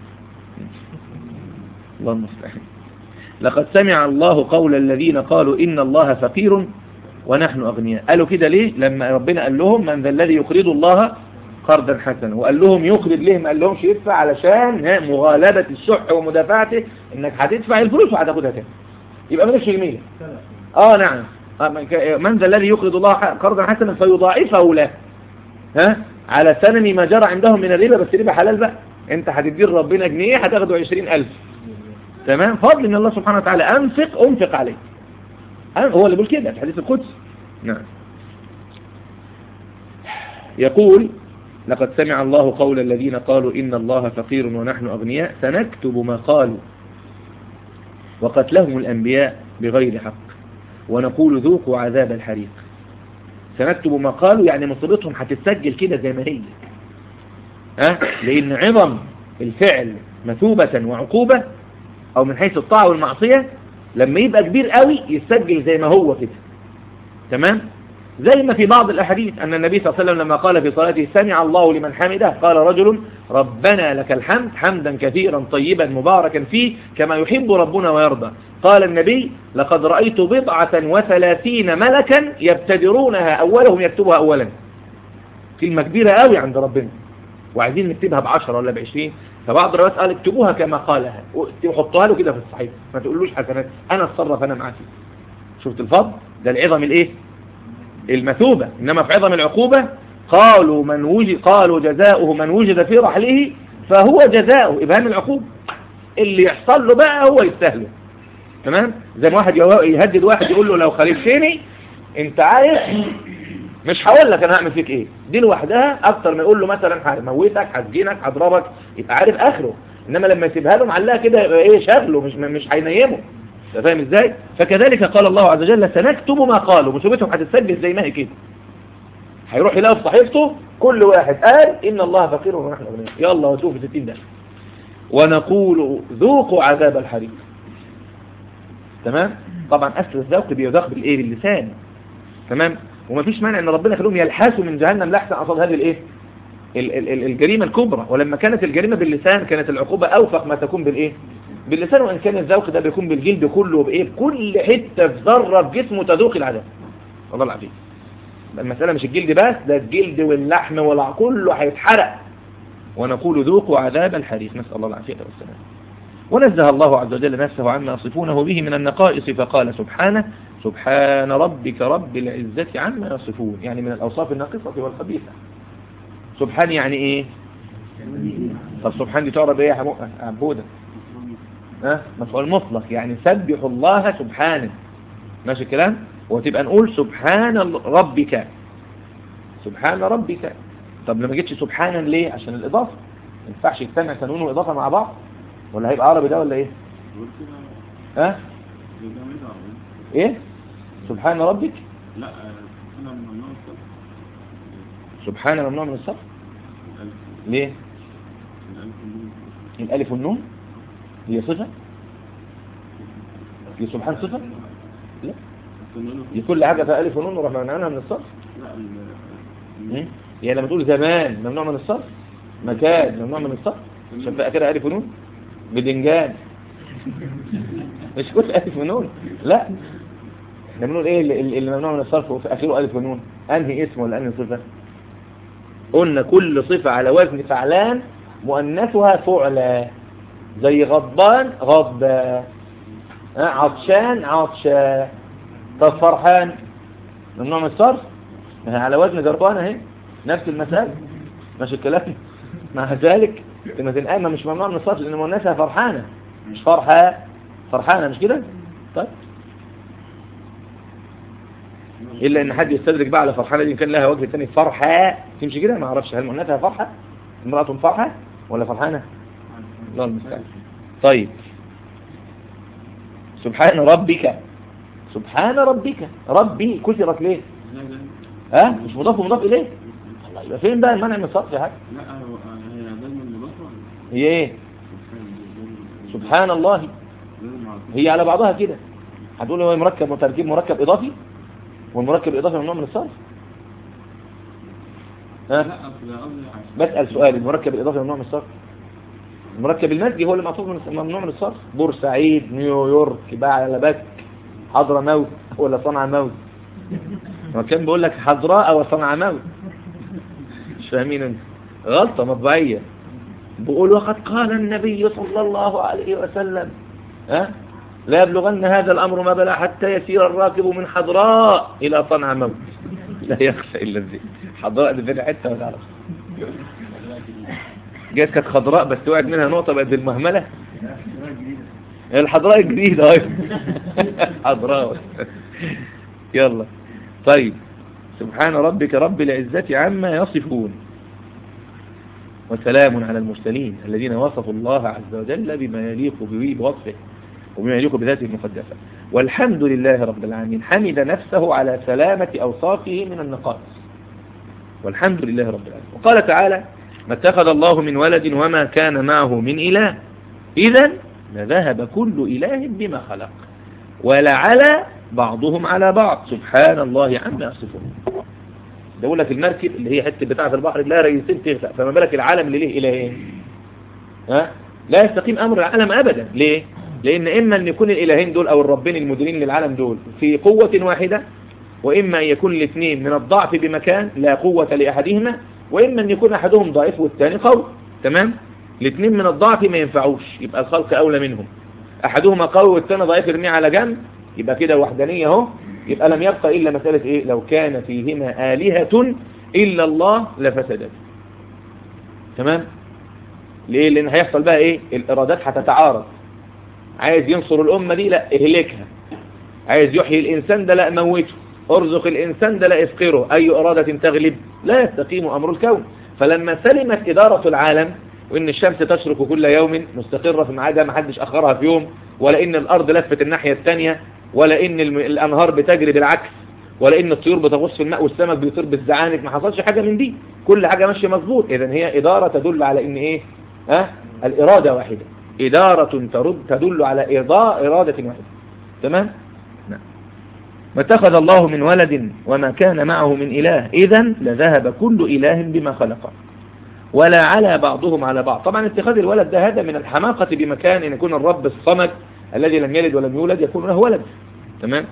الله المستعان. لقد سمع الله قول الذين قالوا إن الله فقير ونحن أغنياء. قالوا كده ليه؟ لما ربنا قال لهم من ذا الذي يقرض الله قرضا حسنا، وقال لهم يقرض ليه؟ ما قال لهمش يدفع، علشان مغالبة الشح ومدافعته، انك هتدفع الفلوس وهتاخدها تاني، يبقى مالكش جميلة. اه نعم. من ذا الذي يقرض الله قرضا حسنا فيضاعفه له، ها، على سنن ما جرى عندهم من الربا، بس الربا حلال بقى. انت هتدير ربنا جنيه هتاخده عشرين ألف. تمام؟ فضل من الله سبحانه وتعالى. انفق انفق عليه، هو اللي بيقول كده في حديث القدس. نعم. يقول لقد سمع الله قول الذين قالوا إن الله فقير ونحن أغنياء سنكتب ما قالوا وقتلهم الأنبياء بغير حق ونقول ذوقوا عذاب الحريق. سنكتب ما قالوا يعني مصيبتهم هتتسجل كده زي ما هي، ها؟ لأن عظم الفعل مثوبة وعقوبة، أو من حيث الطاعة والمعصية، لما يبقى كبير قوي يتسجل زي ما هو كده. تمام؟ زي ما في بعض الأحاديث أن النبي صلى الله عليه وسلم لما قال في صلاته سمع الله لمن حمده، قال رجل ربنا لك الحمد حمدا كثيرا طيبا مباركا فيه كما يحب ربنا ويرضى. قال النبي لقد رأيت بضعة وثلاثين ملكا يبتدرونها أولهم يكتبها أولا. كلمة كبيرة قوي عند ربنا، وعايزين نكتبها بعشرة ولا بعشرين. فبعض الروايات قال اكتبوها كما قالها، وحطوها له كده في الصحيح، ما تقولوش حسنات، أنا اتصرف أنا معاك. شفت الفضل ده؟ العظم الإيه؟ المثوبة. إنما في عظم العقوبة قالوا من وجد قالوا جزاؤه من وجد في رحله فهو جزاؤه، إبهام العقوبة. اللي يحصل له بقى هو يستاهله. تمام؟ زي ما واحد يهدد واحد يقول له لو خالفتني انت عارف مش هقول لك انا هعمل فيك ايه. دي لوحدها اكتر ما يقول له مثلا هموتك هسجنك هضربك، يبقى عارف اخره. انما لما يسيبها له معلقه كده يبقى ايه شغله، مش مش هينيمه. انت فاهم ازاي؟ فكذلك قال الله عز وجل سنكتب ما قالوا، مصيبتهم هتتسجل زي ما هي كده. هيروح يلاقي في صحيفته كل واحد قال ان الله فقير ونحن اغنياء، يلا وتوه في ستين ده. ونقول ذوقوا عذاب الحريق. تمام؟ طبعا اصل الذوق بيذاق بالايه؟ باللسان. تمام؟ ومفيش مانع ان ربنا يخليهم يلحسوا من جهنم لحسا قصاد هذه الايه؟ الجريمه الكبرى. ولما كانت الجريمه باللسان كانت العقوبه اوفق ما تكون بالايه؟ باللسان. وان كان الذوق ده بيكون بالجلد كله وبايه؟ بكل حته في ذره في جسمه تذوق العذاب. الله العافيه. المساله مش الجلد بس، ده الجلد واللحم والع كله هيتحرق. ونقول ذوقوا عذاب الحريق، نسال الله العافيه والسلام. ونزه الله عز وجل نفسه عما يصفونه به من النقائص فقال سبحانه سبحان ربك رب العزة عما يصفون، يعني من الأوصاف الناقصة والخبيثة. سبحان يعني إيه؟ طب سبحان دي تعرف إيه يا عبودة؟ ها؟ مفعول مطلق، يعني سبح الله سبحانه. ماشي الكلام؟ وتبقى نقول سبحان ربك، سبحان ربك. طب لما جيتش سبحانا ليه؟ عشان الإضافة. ما ينفعش يجتمع تنوين وإضافة مع بعض، ولا هيبقى عربي ده ولا إيه؟ ها؟ إيه؟ سبحان ربك؟ لا سبحان ممنوع من الصرف. سبحان ممنوع من الصرف؟ ليه؟ الألف والنون هي صفة؟ هي سبحان صفة؟ لا، هي كل حاجة فيها ألف ونون ونروح منعناها من الصرف؟ لا. هي لما تقول زمان ممنوع من الصرف، مكان ممنوع من الصرف، عشان بقى كده ألف ونون. بدنجان مش كل ألف ونون، لا. احنا بنقول ايه اللي, اللي ممنوع من الصرف وفي اخره الف ونون؟ انهي اسم ولا انهي صفه؟ قلنا كل صفه على وزن فعلان مؤنثها فعلى، زي غضبان غضبا، عطشان عطشا. طب فرحان ممنوع من الصرف، ما هي على وزن جربان اهي، نفس المسألة. ماشي الكلام؟ مع ذلك كلمة الآمة مش ممنوع من الصرف لأن مؤنثها فرحانة، مش فرحة، فرحانة مش كده؟ طيب إلا إن حد يستدرك بقى على فرحانة دي كان لها وجه ثاني فرحة تمشي كده، ما أعرفش هل مؤنثها فرحة امرأة فرحة ولا فرحانة؟ الله المستعان. طيب سبحان ربك، سبحان ربك، ربي كسرت ليه؟ ها مش مضاف ومضاف إليه؟ الله يبقى فين بقى المنع من الصرف يا حاج؟ لا هي دايما مضافة. هي ايه؟ سبحان الله، هي على بعضها كده. هتقول هو مركب وتركيب مركب إضافي والمركب الإضافي ممنوع من الصرف؟ ها؟ لا أصل قصدي بسأل سؤال، المركب الإضافي ممنوع من الصرف؟ المركب المزجي هو اللي معطوف من ممنوع من الصرف. بورسعيد، نيويورك، بعلبك، حضرموت ولا صنعاء؟ ما كان بيقول لك حضراء وصنعاء، مش فاهمين انت؟ غلطة مطبعية. بقول وقد قال النبي صلى الله عليه وسلم ها لا يبلغن هذا الأمر ما بلغ حتى يسير الراكب من حضراء إلى صنعاء موت لا يخفى إلا الذئب. حضراء دي في حتة ما تعرفش، جات كانت خضراء بس وقعت منها نقطة بقت المهملة. الحضراء الجديدة اهي حضراء. يلا طيب سبحان ربك رب العزة عما يصفون وسلام على المرسلين الذين وصفوا الله عز وجل بما يليق به بوصفه وبما يليق بذاته المقدسة. والحمد لله رب العالمين، حمد نفسه على سلامة أوصافه من النقائص، والحمد لله رب العالمين. وقال تعالى ما اتخذ الله من ولد وما كان معه من إله إذن لذهب كل إله بما خلق ولعلى بعضهم على بعض سبحان الله عما يصفون. ده يقول لك المركب اللي هي حته بتاعه البحر اللي لها رئيسين تغرق، فما بالك العالم اللي ليه إلهين؟ ها لا يستقيم أمر العالم أبدا. ليه؟ لأن إما أن يكون الإلهين دول أو الربين المديرين للعالم دول في قوة واحدة، وإما أن يكون الاثنين من الضعف بمكان لا قوة لأحدهما، وإما أن يكون أحدهم ضعيف والثاني قوي. تمام؟ الاثنين من الضعف ما ينفعوش، يبقى الخلق أولى منهم. أحدهما قوي والثاني ضعيف يرميه على جنب، يبقى كده وحدانية اهو. يبقى لم يبقى إلا مسألة إيه؟ لو كان فيهما آلهة إلا الله لفسدت. تمام؟ ليه؟ لأن هيحصل بقى إيه؟ الإرادات هتتعارض. عايز ينصر الأمة دي لا اهلكها، عايز يحيي الإنسان ده لا موته، ارزق الإنسان ده لا افقره. أي إرادة تغلب لا يستقيم أمر الكون. فلما سلمت إدارة العالم وإن الشمس تشرق كل يوم مستقرة في ميعادها ما حدش أخرها في يوم، ولا إن الأرض لفت الناحية الثانية، ولا إن الأنهار بتجري بالعكس، ولا إن الطيور بتغوص في الماء والسمك بيطير بالزعانف، ما حصلش حاجة من دي، كل حاجة ماشية مظبوط. إذن هي إدارة تدل على إن إيه؟ ها؟ الإرادة واحدة، إدارة ترد تدل على إرضاء إرادة واحدة. تمام؟ نعم. ما اتخذ الله من ولد وما كان معه من إله إذن لذهب كل إله بما خلق ولا على بعضهم على بعض. طبعا اتخاذ الولد ده هذا من الحماقة بمكان أن يكون الرب الصمد الذي لم يلد ولم يولد يكون له ولد. تمام؟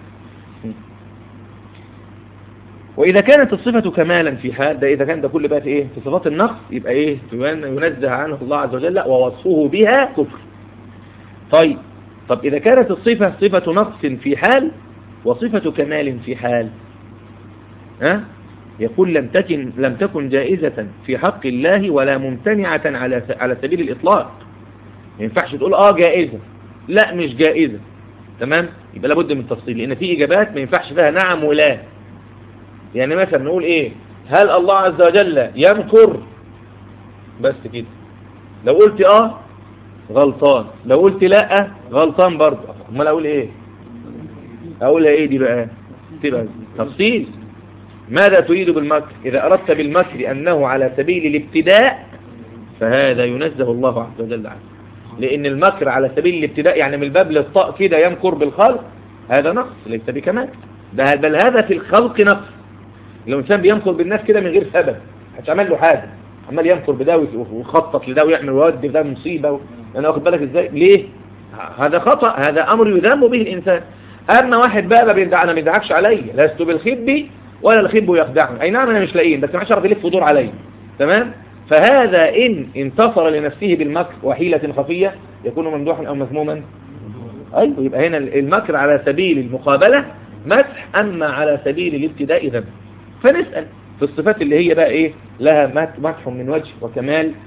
وإذا كانت الصفة كمالا في حال ده، إذا كان ده كل بقى في إيه؟ في صفات النقص، يبقى إيه؟ ينزه عنه الله عز وجل ووصفه بها كفر. طيب طب إذا كانت الصفة صفة نقص في حال وصفة كمال في حال، ها؟ يقول لم تكن لم تكن جائزة في حق الله ولا ممتنعة على على سبيل الإطلاق. ما ينفعش تقول آه جائزة، لا مش جائزة. تمام؟ يبقى لابد من تفصيل، لأن في إجابات ما ينفعش فيها نعم ولا. يعني مثلا نقول إيه؟ هل الله عز وجل يمكر؟ بس كده. لو قلت آه غلطان، لو قلت لا غلطان برضه. امال اقول ايه؟ اقول ايه دي بقى؟ تبقى تفصيل. ماذا تريد بالمكر؟ اذا اردت بالمكر انه على سبيل الابتداء فهذا ينزه الله عز وجل عنه، لان المكر على سبيل الابتداء يعني من الباب للطاء كده يمكر بالخلق، هذا نقص ليس بكمال. ده بل هذا في الخلق نقص. لو انسان بيمكر بالناس كده من غير سبب هتعمل له حاجه، عمال يمكر بده ويخطط لده ويعمل ويودي ده مصيبه و... انا واخد بالك ازاي؟ ليه؟ هذا خطأ، هذا امر يذم به الانسان. اما واحد بقى ما بيدعي، انا ما بيدعكش عليا، لست بالخب ولا الخب يخدعني. اي نعم انا مش لاقيين بس ما عادش عارف يلف ودور عليا. تمام؟ فهذا ان انتصر لنفسه بالمكر وحيلة خفية يكون ممدوحا او مذموما. ايوه، يبقى هنا المكر على سبيل المقابلة مسح، اما على سبيل الابتداء ذم. فنسأل في الصفات اللي هي بقى ايه؟ لها مدح من وجه وكمال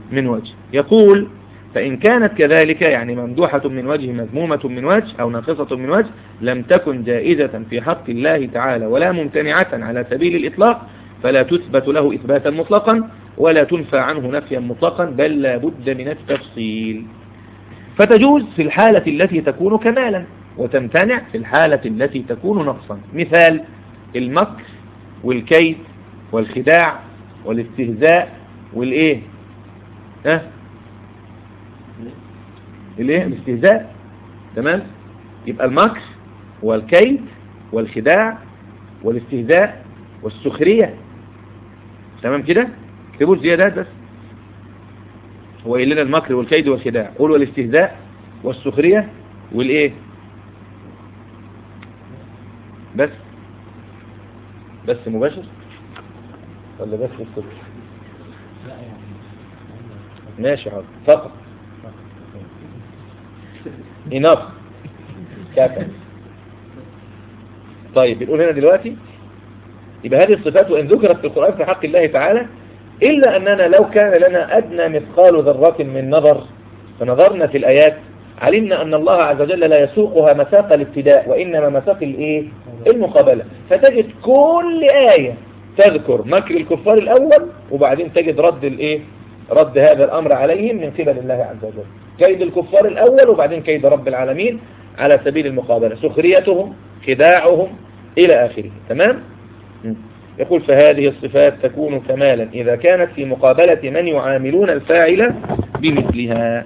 من وجه. يقول فإن كانت كذلك يعني ممدوحة من وجه مذمومة من وجه أو ناقصة من وجه لم تكن جائزة في حق الله تعالى ولا ممتنعة على سبيل الإطلاق فلا تثبت له إثباتا مطلقا ولا تنفى عنه نفيا مطلقا بل لا بد من التفصيل. فتجوز في الحالة التي تكون كمالا وتمتنع في الحالة التي تكون نقصا. مثال المكر والكيد والخداع والاستهزاء والايه ها الايه الاستهزاء. تمام. يبقى المكر والكيد والخداع والاستهزاء والسخرية. تمام كده. اكتبوا الزيادات بس. هو قال لنا المكر والكيد والخداع، قولوا الاستهزاء والسخرية والايه بس بس مباشر ولا بس الصدر؟ ماشي حاضر فقط enough كافي. طيب بنقول هنا دلوقتي يبقى هذه الصفات وإن ذكرت في القرآن في حق الله تعالى إلا أننا لو كان لنا أدنى مثقال ذرة من نظر فنظرنا في الآيات علمنا أن الله عز وجل لا يسوقها مساق الابتداء وإنما مساق الإيه المقابلة. فتجد كل آية تذكر مكر الكفار الأول وبعدين تجد رد الإيه رد هذا الأمر عليهم من قبل الله عز وجل. كيد الكفار الأول وبعدين كيد رب العالمين على سبيل المقابلة، سخريتهم خداعهم إلى آخره. تمام. يقول فهذه الصفات تكون كمالا إذا كانت في مقابلة من يعاملون الفاعل بمثلها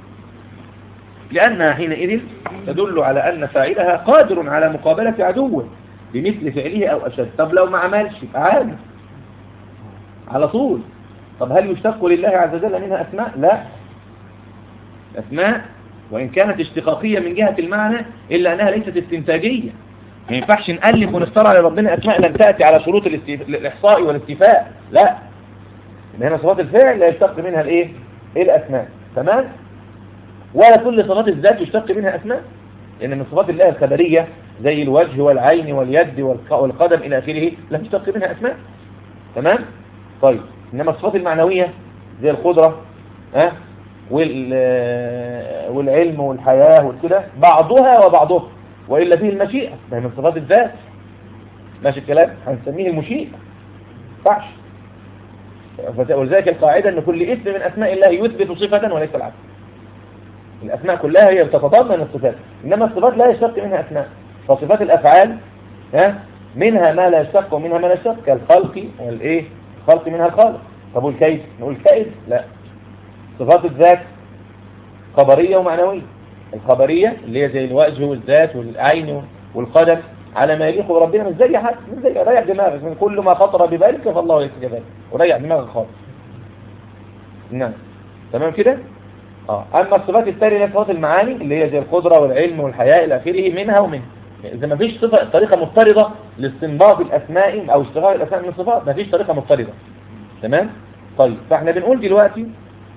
لأنها حينئذ تدل على أن فاعلها قادر على مقابلة عدوه بمثل فعله أو أشد. طب لو ما عملش عادي على طول. طب هل يشتق لله عز وجل منها أسماء؟ لا. أسماء وإن كانت اشتقاقية من جهة المعنى إلا أنها ليست استنتاجية. ما ينفعش نألف ونختار على ربنا أسماء لم تأتي على شروط الإحصاء والاستيفاء. لا. إن هنا صفات الفعل لا يشتق منها الإيه؟ الأسماء. تمام. ولا كل صفات الذات يشتق منها أسماء لأن من صفات الله الخبرية زي الوجه والعين واليد والقدم إلى آخره لا يشتق منها أسماء. تمام. طيب إنما الصفات المعنوية زي القدرة ها والعلم والحياة والكده بعضها وبعضها وإلا فيه المشيئة ده من صفات الذات. ماشي الكلام. هنسميه المشيئة فعش. ولذلك القاعدة أن كل اسم من أسماء الله يثبت صفة وليس العكس. الأسماء كلها هي تتضمن الصفات إنما الصفات لا يشتق منها أسماء. فصفات الأفعال ها منها ما لا يشتق ومنها ما لا يشتق كالخلق والإيه الخلق منها الخالق. طب والكيد نقول كيد لا. صفات الذات خبرية ومعنوية. الخبرية اللي هي زي الوجه والذات والعين والقدم على ما يليق بربنا مش زي حد مش زي ريح دماغك من كل ما خطر ببالك فالله ليس كذلك وريح دماغك خالص. نعم. تمام كده. اه اما الصفات الثانيه صفات المعاني اللي هي زي القدره والعلم والحياء الى اخره منها ومنها. اذا ما فيش صفه طريقه مضطرده لاستنباط الاسماء او اشتغال الاسماء من الصفات ما فيش طريقه مضطرده. تمام. طيب فاحنا بنقول دلوقتي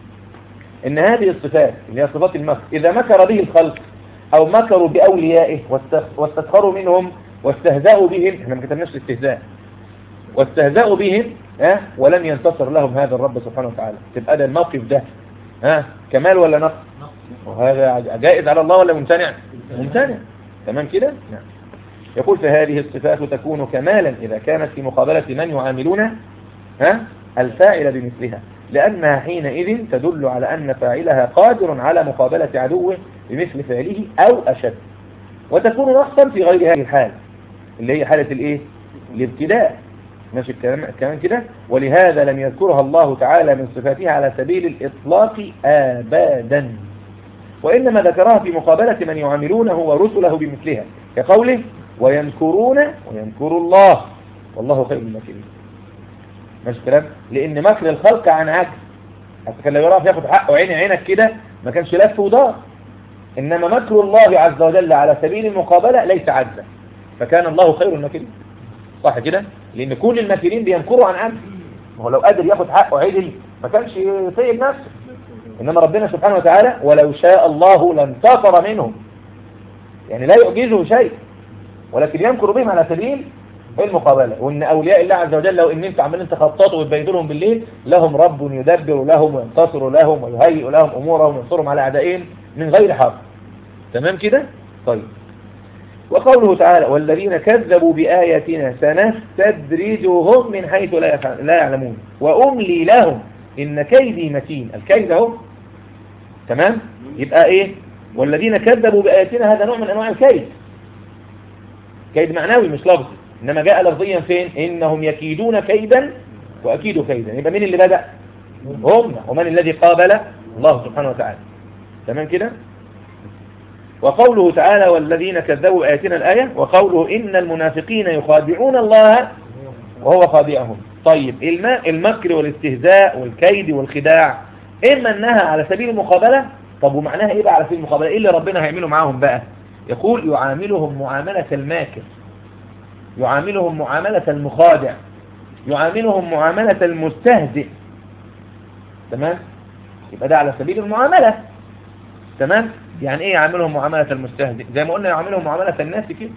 ان هذه الصفات اللي هي صفات المكر اذا مكر به الخلق او مكروا باوليائه واستسخروا منهم واستهزأوا بهم احنا ما كتبناش الاستهزاء واستهزأوا بهم ها ولم ينتصر لهم هذا الرب سبحانه وتعالى تبقى ده الموقف ده ها كمال ولا نقص؟ وهذا جائز على الله ولا ممتنع؟ ممتنع. تمام كده؟ نعم. يقول فهذه الصفات تكون كمالا إذا كانت في مقابلة من يعاملون ها الفاعل بمثلها لأنها حينئذ تدل على أن فاعلها قادر على مقابلة عدوه بمثل فعله أو أشد. وتكون نقصا في غير هذه الحال اللي هي حالة الايه؟ الابتداء. ماشي الكلام كمان كده. ولهذا لم يذكرها الله تعالى من صفاتها على سبيل الإطلاق أبدا وإنما ذكرها في مقابلة من يعاملونه ورسله بمثلها كقوله ويمكرون ويمكر الله والله خير الماكرين. ماشي الكلام. لأن مكر الخلق عن عجز حتى كان لو يعرف ياخد حقه عيني عينك كده ما كانش لف ودار. إنما مكر الله عز وجل على سبيل المقابلة ليس عجزا فكان الله خير الماكرين. صح كده. لأن كل الماكرين بينكروا عن عجز. ما هو لو قادر ياخد حقه عدل ما كانش يسيب نفسه. إنما ربنا سبحانه وتعالى ولو شاء الله لانتصر منهم يعني لا يعجزه شيء ولكن ينكر بهم على سبيل المقابلة، وإن أولياء الله عز وجل لو إن أنتم عمالين تخططوا وتبيتوا لهم بالليل لهم رب يدبر لهم وينتصر لهم ويهيئ لهم أمورهم وينصرهم على أعدائهم من غير حرب. تمام كده؟ طيب. وقوله تعالى والذين كذبوا بآياتنا سنستدرجهم من حيث لا يعلمون وأملي لهم إن كيدي متين. الكيد اهو. تمام؟ يبقى إيه؟ والذين كذبوا بآياتنا هذا نوع من أنواع الكيد، كيد معنوي مش لفظي، إنما جاء لفظيا فين؟ إنهم يكيدون كيدا وأكيد كيدا. يبقى مين اللي بدأ؟ هم. ومن الذي قابل؟ الله سبحانه وتعالى. تمام كده؟ وقوله تعالى والذين كذبوا آياتنا الآية، وقوله إن المنافقين يخادعون الله وهو خادعهم. طيب المكر والاستهزاء والكيد والخداع إما أنها على سبيل المقابلة. طب ومعناها إيه بقى على سبيل المقابلة؟ إيه اللي ربنا هيعمله معاهم بقى؟ يقول يعاملهم معاملة الماكر، يعاملهم معاملة المخادع، يعاملهم معاملة المستهزئ. تمام؟ يبقى ده على سبيل المعاملة. تمام؟ يعني ايه يعاملهم معاملة المستهزئ؟ زي ما قلنا يعاملهم معاملة الناس كده.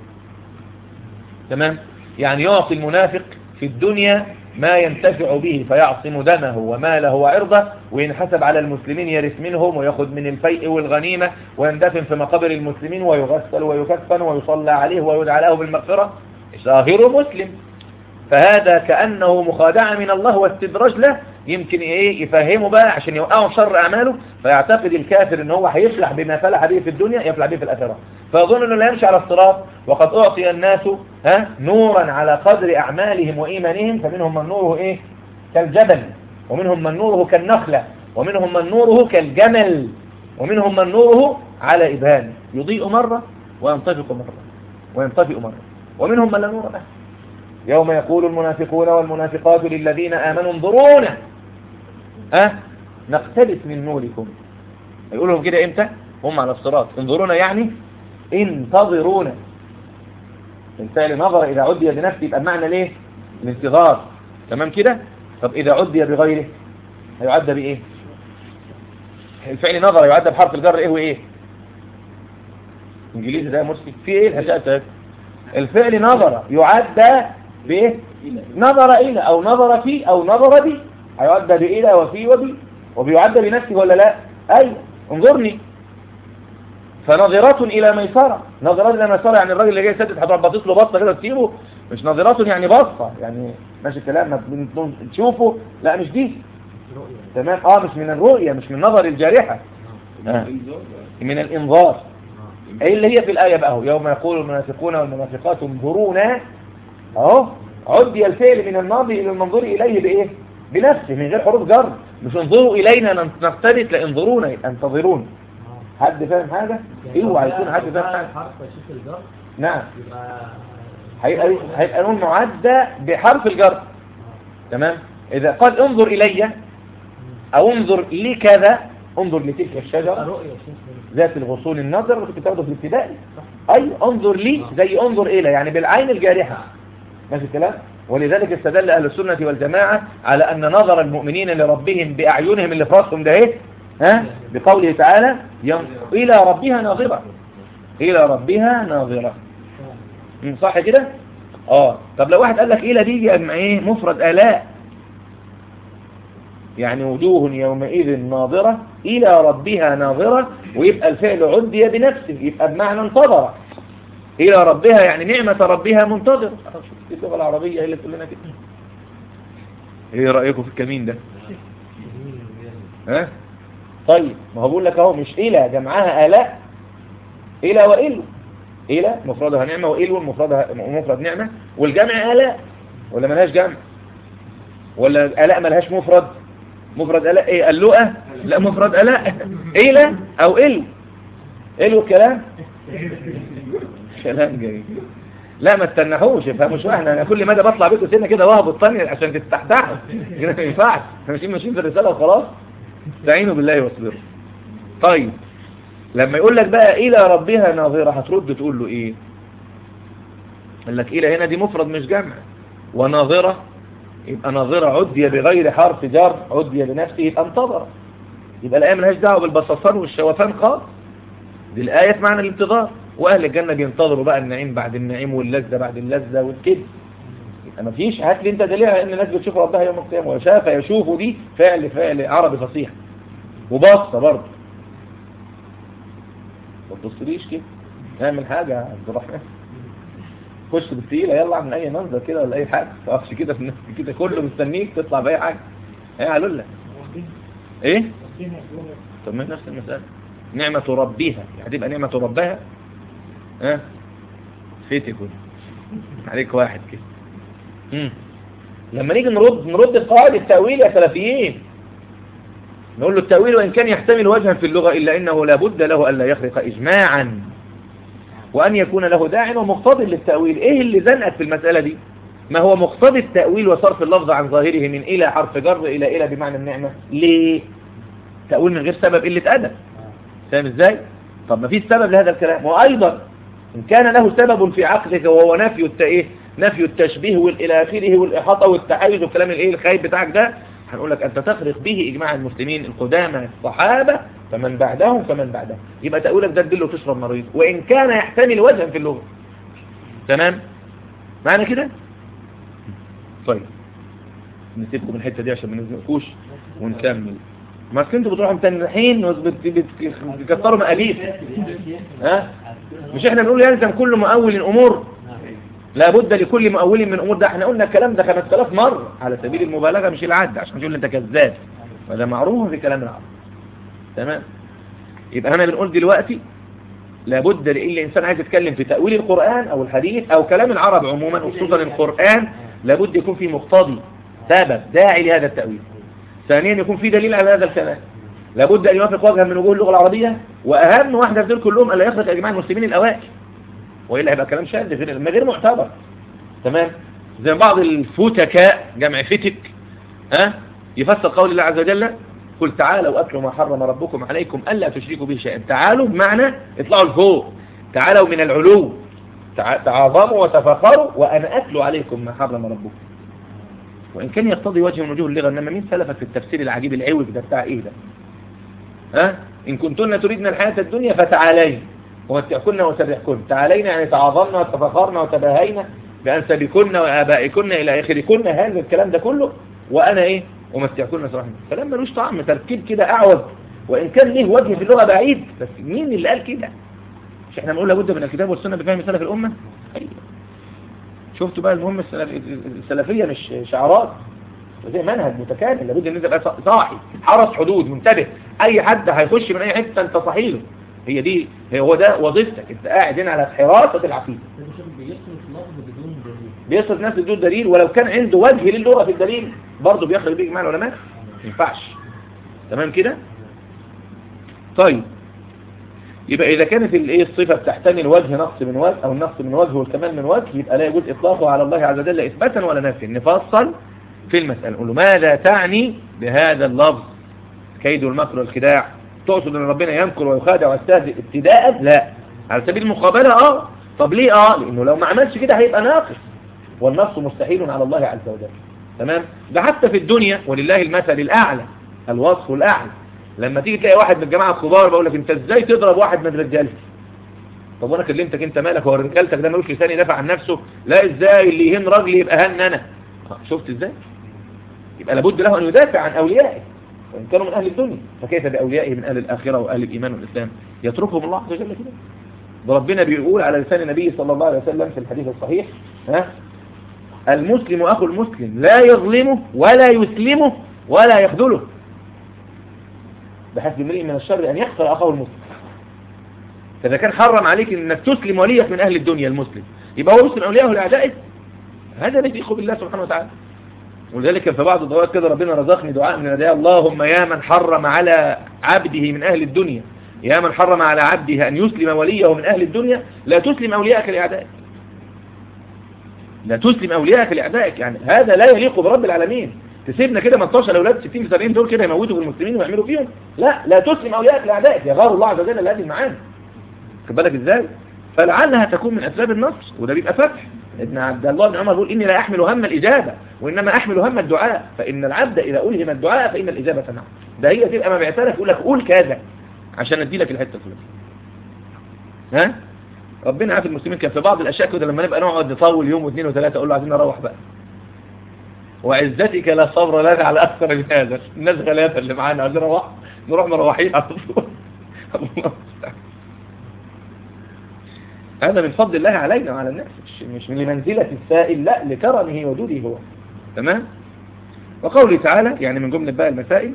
تمام؟ يعني يعطي المنافق في الدنيا ما ينتفع به فيعصم دمه وماله وعرضه، وينحسب على المسلمين يرث منهم ويأخذ من الفيء والغنيمة ويندفن في مقابر المسلمين ويغسل ويكفن ويصلى عليه ويدعى له بالمغفرة، ظاهره مسلم. فهذا كأنه مخادعة من الله واستدراج له، يمكن ايه يفهمه بقى عشان يوقعه في شر اعماله، فيعتقد الكافر ان هو هيفلح بما فلح به في الدنيا يفلح به في الاخره، فيظن انه لا يمشي على الصراط. وقد اعطي الناس ها نورا على قدر اعمالهم وايمانهم، فمنهم من نوره ايه كالجبل، ومنهم من نوره كالنخله، ومنهم من نوره كالجمل، ومنهم من نوره على ابهام يضيء مره وينطفئ مره وينطفئ مره، ومنهم من لا نور له. يوم يقول المنافقون والمنافقات للذين آمنوا انظرونا أه نقتبس من نوركم. يقولهم كده امتى؟ هم على الصراط. انظرونا يعني انتظرونا. الفعل نظر إذا عدي بنفسه يبقى بمعنى ليه؟ الانتظار. تمام كده؟ طب إذا عدي بغيره هيعد بإيه؟ الفعل نظر يعد بحرف الجر إيه وإيه؟ إنجليزي ده مرسي في إيه الحشاء؟ الفعل نظر يعد بإيه؟ نظر إلى أو نظر في أو نظر بي، هيعد بإلى وفي وبي، وبيعد بنفسه ولا لا؟ أيوة. انظرني فنظرات إلى ميسرة. نظرات إلى ميسرة يعني الراجل اللي جاي يسدد هتروح باصص له بصة كده تسيبه، مش نظرات يعني بصة يعني ماشي الكلام ما تشوفه، لا مش دي. تمام. اه مش من الرؤية، مش من نظر الجارحة، آه. من الإنظار. ايه اللي هي في الآية بقى هو يوم يقول المنافقون والمنافقات انظرونا اهو، عدي الفعل من الماضي الى المنظور اليه بايه؟ بنفسه من غير حروف جر. مش انظروا الينا نقتبس، لا انظرونا انتظرونا. حد فاهم حاجة؟ اوعى يكون حد فاهم حاجة. نعم هيبقى هيبقى نون معدة بحرف الجر. تمام. اذا قال انظر الي او انظر لكذا، انظر لتلك الشجرة ذات الغصون النظر اللي كنت بتاخده في الابتدائي. ايوه انظر لي زي انظر الى يعني بالعين الجارحة. ماشي الكلام. ولذلك استدل اهل السنة والجماعة على ان نظر المؤمنين لربهم باعينهم اللي في راسهم ده ايه؟ ها؟ بقوله تعالى الى ربها ناظرة، الى ربها ناظرة. صح كده؟ اه. طب لو واحد قال لك الى دي يعني ايه؟ مفرد الاء، يعني وجوه يومئذ ناظرة إلى ربها ناظرة، ويبقى الفعل عدي بنفسه، يبقى بمعنى انتظر إلى ربها يعني نعمة ربها منتظر. شوف اللغة العربية هي اللي تقول لنا كده. ايه رأيكم في الكمين ده؟ ها؟ طيب ما هو بقول لك اهو مش إلى جمعها آلاء، إلى وإلو. إلى مفردها نعمة، وإلو مفردها مفرد نعمة، والجمع آلاء ولا ملهاش جمع؟ ولا آلاء ملهاش مفرد؟ مفرد ألاء ايه؟ اللؤة؟ لا مفرد ألاء إلى أو إل. إلو الكلام؟ كلام جميل. لا ما تتنحوش افهموش احنا. انا كل مدى بطلع بيكم سنة كده وهب الطني عشان تستحتحوا كده ما ينفعش. احنا ماشيين ماشيين في الرسالة وخلاص. استعينوا بالله واصبروا. طيب لما يقول لك بقى إلى ربها ناظرة هترد تقول له ايه؟ قال لك إلى هنا دي مفرد مش جمع، وناظرة يبقى ناظرة عدي بغير حرف جر، عدي بنفسه يبقى انتظر. يبقى الآية ملهاش دعوة بالبصصان والشوفان خالص. دي الآية في معنى الانتظار، وأهل الجنة بينتظروا بقى النعيم بعد النعيم واللذة بعد اللذة والكد. ما فيش. هات لي انت دليل على ان الناس بتشوف ربها يوم القيامه. وشاف يشوفوا دي فعل فعل عربي فصيح وبصه برضه. ما تبصليش كده، اعمل حاجه يا عبد الرحمن، خش بالتقيله يلا من اي منظر كده ولا اي حاجه، ما تقفش كده في الناس كده كله مستنيك تطلع باي حاجه. ايه قالوا لك ايه؟ طب ما نفس المساله، نعمه ربها هتبقى نعمه ربها. ها فيتك عليك واحد كده. امم لما نيجي نرد نرد قواعد التاويل يا سلفيين، نقول له التاويل وان كان يحتمل وجها في اللغه الا انه لا بد له الا يخرق اجماعا، وان يكون له داع ومقتضي للتاويل. ايه اللي زنقك في المساله دي؟ ما هو مقتضي التاويل وصرف اللفظ عن ظاهره من الى حرف جر الى الى بمعنى النعمه. ليه تاويل من غير سبب؟ قله ادب. فاهم ازاي؟ طب ما فيش سبب لهذا الكلام. وايضا ان كان له سبب في عقلك وهو نفي التايه نفي التشبيه والى اخره والاحاطه والتحيز والكلام الايه الخايب بتاعك ده، هنقول لك انت تخرق به اجماع المسلمين القدامى الصحابه فمن بعدهم فمن بعدهم. يبقى تاويلك ده تدل وتشرب مريض وان كان يحتمل وجها في اللغه. تمام معنى كده؟ طيب نسيبكم من الحته دي عشان ما نزنقكوش ونكمل. ما انتوا بتروحوا متنحين وبتكسروا مقاليد. ها مش احنا بنقول يلزم كل مؤول امور؟ لابد لكل مؤول من امور. ده احنا قلنا الكلام ده خمسة آلاف مره على سبيل المبالغه مش العد عشان تقول انت كذاب، وده معروف في كلام العرب. تمام. يبقى انا بنقول دلوقتي لابد لأي انسان عايز يتكلم في تأويل القرآن او الحديث او كلام العرب عموما خصوصا القرآن، لابد يكون في مقتضي سبب داعي لهذا التأويل. ثانيا يكون في دليل على هذا الكلام، لابد ان يوافق وجها من وجوه اللغه العربيه، واهم واحده في دول كلهم الا يخرج اجماع المسلمين الاوائل، والا هيبقى كلام شاذ غير غير معتبر. تمام. زي بعض الفتكاء جمع فتك ها يفسر قول الله عز وجل قل تعالوا أكلوا ما حرم ربكم عليكم ألا تشركوا به شيئا. تعالوا بمعنى اطلعوا لفوق، تعالوا من العلو، تعاظموا وتفخروا وأنا أتلو عليكم ما حرم ربكم. وإن كان يقتضي وجه من وجوه اللغة، إنما مين سلفك في التفسير العجيب العوج ده بتاع إيه ده؟ ها إن كنتن تريدن الحياة الدنيا فتعالين ومتعكن وسرحكن. تعالينا يعني تعاظمنا وتفخرنا وتباهينا بأنسابكن وآبائكن إلى آخركن، هذا الكلام ده كله وأنا إيه ومتعكن صراحة. كلام ملوش طعم، تركيب كده أعوج، وإن كان ليه وجه في اللغة بعيد، بس مين اللي قال كده؟ مش احنا بنقول لابد من الكتاب والسنة بفهم سلف الأمة؟ أيوة. شفتوا بقى المهم السلفية مش شعارات، زي منهج متكامل، لابد ان انت تبقى صاحي حرس حدود منتبه. اي حد هيخش من اي حته انت صحيله، هي دي هو ده وظيفتك، انت قاعد هنا على حراسه العقيده. بيصرف نفس بدون دليل، ولو كان عنده وجه للغه في الدليل برضه بيخرج بيه اجماع العلماء، ما ينفعش. تمام كده؟ طيب يبقى اذا كانت الايه الصفه بتحتمل وجه نقص من وجه او النقص من وجه والكمال من وجه، يبقى لا يجوز اطلاقه على الله عز وجل اثباتا ولا نفيا. نفصل في المسألة، نقول له ماذا تعني بهذا اللفظ كيد والمكر والخداع؟ تقصد ان ربنا يمكر ويخادع ويستهزئ ابتداء؟ لا، على سبيل المقابلة اه. طب ليه اه؟ لانه لو ما عملش كده هيبقى ناقص، والنقص مستحيل على الله عز وجل. تمام. ده حتى في الدنيا ولله المثل الاعلى، الوصف الاعلى. لما تيجي تلاقي واحد من الجماعه الكبار بقول لك انت ازاي تضرب واحد من رجالتك؟ طب وانا كلمتك انت مالك؟ هو رجالتك ده ملوش لسان يدافع عن نفسه؟ لا، ازاي اللي يهين راجلي يبقى هن انا؟ شفت ازاي؟ يبقى لابد له أن يدافع عن أوليائه وإن كانوا من أهل الدنيا، فكيف بأوليائه من أهل الآخرة وأهل الإيمان والإسلام؟ يتركهم الله عز وجل كده. ده ربنا بيقول على لسان النبي صلى الله عليه وسلم في الحديث الصحيح ها المسلم أخو المسلم لا يظلمه ولا يسلمه ولا يخذله، بحسب امرئ من الشر أن يخسر أخاه المسلم. فإذا كان حرم عليك أنك تسلم وليك من أهل الدنيا المسلم، يبقى هو يسلم أوليائه لأعدائه؟ هذا ليس يخو بالله سبحانه وتعالى. ولذلك في بعض الدعوات كده ربنا رزقني دعاء من الأدعياء: اللهم يا من حرم على عبده من أهل الدنيا، يا من حرم على عبده أن يسلم وليه من أهل الدنيا، لا تسلم أولياءك لأعدائك، لا تسلم أولياءك لأعدائك. يعني هذا لا يليق برب العالمين. تسيبنا كده منتشر الأولاد ستين سبعين دول كده يموتوا في المسلمين ويعملوا فيهم؟ لا، لا تسلم أولياءك لأعدائك، يغار الله عز وجل الذي معانا. خد بالك إزاي؟ فلعلها تكون من أسباب النصر، وده بيبقى فتح. ابن عبد الله بن عمر بيقول إني لا أحمل هم الإجابة وإنما أحمل هم الدعاء، فإن العبد إذا ألهم الدعاء فإن الإجابة معه. ده هي تبقى ما بيعترف يقول لك قول كذا عشان أدي لك الحتة الفلانية. ها؟ ربنا عارف المسلمين كان في بعض الأشياء كده لما نبقى نقعد نطول يوم واثنين وثلاثة أقول له عايزين نروح بقى، وعزتك لا صبر لنا على أكثر من هذا. الناس غلابة اللي معانا عايزين نروح نروح مروحين على طول. هذا من فضل الله علينا وعلى الناس، مش مش من منزلة السائل، لا لكرمه وجوده هو. تمام. وقوله تعالى يعني من جملة بقى المسائل: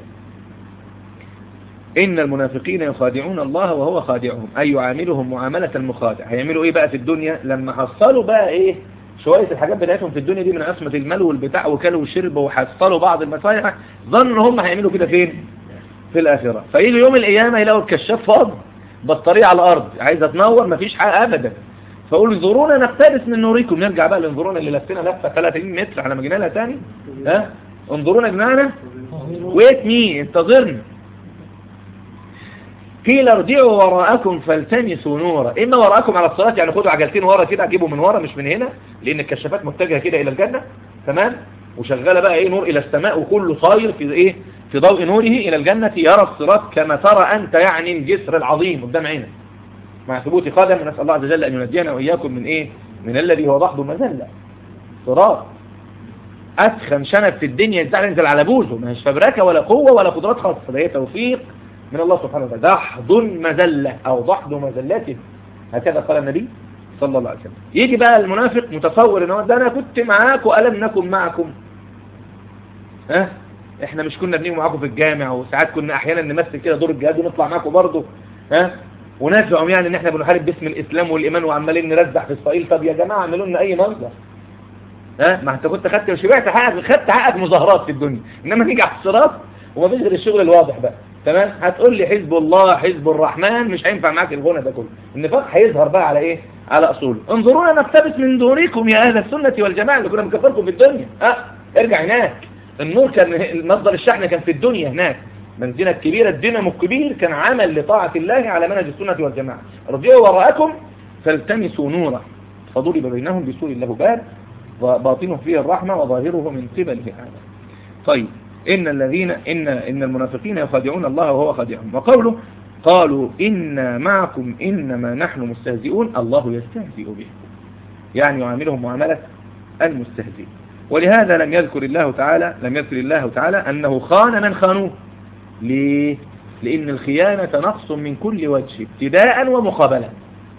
إن المنافقين يخادعون الله وهو خادعهم، أي يعاملهم معاملة المخادع. هيعملوا إيه بقى في الدنيا لما حصلوا بقى إيه شوية الحاجات بتاعتهم في الدنيا دي من عصمة المال والبتاع وكلوا وشربوا وحصلوا بعض المصالح، ظنوا هم هيعملوا كده فين؟ في الآخرة. فيجي يوم القيامة يلاقوا الكشاف فاضي، بطارية على الأرض عايزة تنور، مفيش حاجة أبدا. فقولوا انظرونا نقتبس من نوركم. نرجع بقى لانظرونا اللي لفتنا لفة ثلاثين متر على ما جينا لها تاني. ها انظرونا جماعنا ويت مي انتظرنا. قيل ارجعوا وراءكم فالتمسوا نورا. إما وراءكم على الصلاة يعني خدوا عجلتين ورا كده، اجيبوا من ورا مش من هنا، لأن الكشافات متجهة كده إلى الجنة. تمام. وشغالة بقى إيه نور إلى السماء، وكله طاير في إيه في ضوء نوره إلى الجنة. يرى الصراط كما ترى أنت يعني الجسر العظيم قدام عينك مع ثبوت قدم. نسأل الله عز وجل أن ينجينا وإياكم من إيه من الذي هو ضحض مذلة. صراط أسخن شنب في الدنيا يتزعل ينزل على بوزه، ما هيش فبركة ولا قوة ولا قدرات خاصة، ده هي توفيق من الله سبحانه وتعالى. ضحض مذلة أو ضحض مذلته، هكذا قال النبي صلى الله عليه وسلم. يجي بقى المنافق متصور ان هو ده انا كنت معاكم ألم نكن معكم. ها احنا مش كنا بنيجي معاكم في الجامع، وساعات كنا احيانا نمثل كده دور الجهاد ونطلع معاكم برضه، ها ونزعم يعني ان احنا بنحارب باسم الاسلام والايمان وعمالين نرزح في اسرائيل. طب يا جماعه اعملوا لنا اي منظر. ها ما انت كنت خدت وشبعت حقك، خدت حقك مظاهرات في الدنيا، انما نيجي على الصراط وما فيش غير الشغل الواضح بقى. تمام. هتقول لي حزب الله حزب الرحمن، مش هينفع معاك الغنى ده كله. النفاق هيظهر بقى على ايه على اصوله. انظرونا نقتبس من نوركم يا اهل السنه والجماعه اللي كنا بنكفركم في الدنيا. اه ارجع هناك. النور كان مصدر الشحن كان في الدنيا هناك، منزلة كبيرة، الدينامو الكبير كان عمل لطاعة الله على منهج السنة والجماعة. ارجعوا وراءكم فالتمسوا نورا فضرب بينهم بسور له باب باطنه فيه الرحمة وظاهره من قبله العذاب. طيب إن الذين إن إن المنافقين يخادعون الله وهو خادعهم. وقوله قالوا إنا معكم إنما نحن مستهزئون، الله يستهزئ بهم يعني يعاملهم معاملة المستهزئ. ولهذا لم يذكر الله تعالى لم يذكر الله تعالى أنه خان من خانوه. ليه؟ لأن الخيانة نقص من كل وجه ابتداء ومقابلة.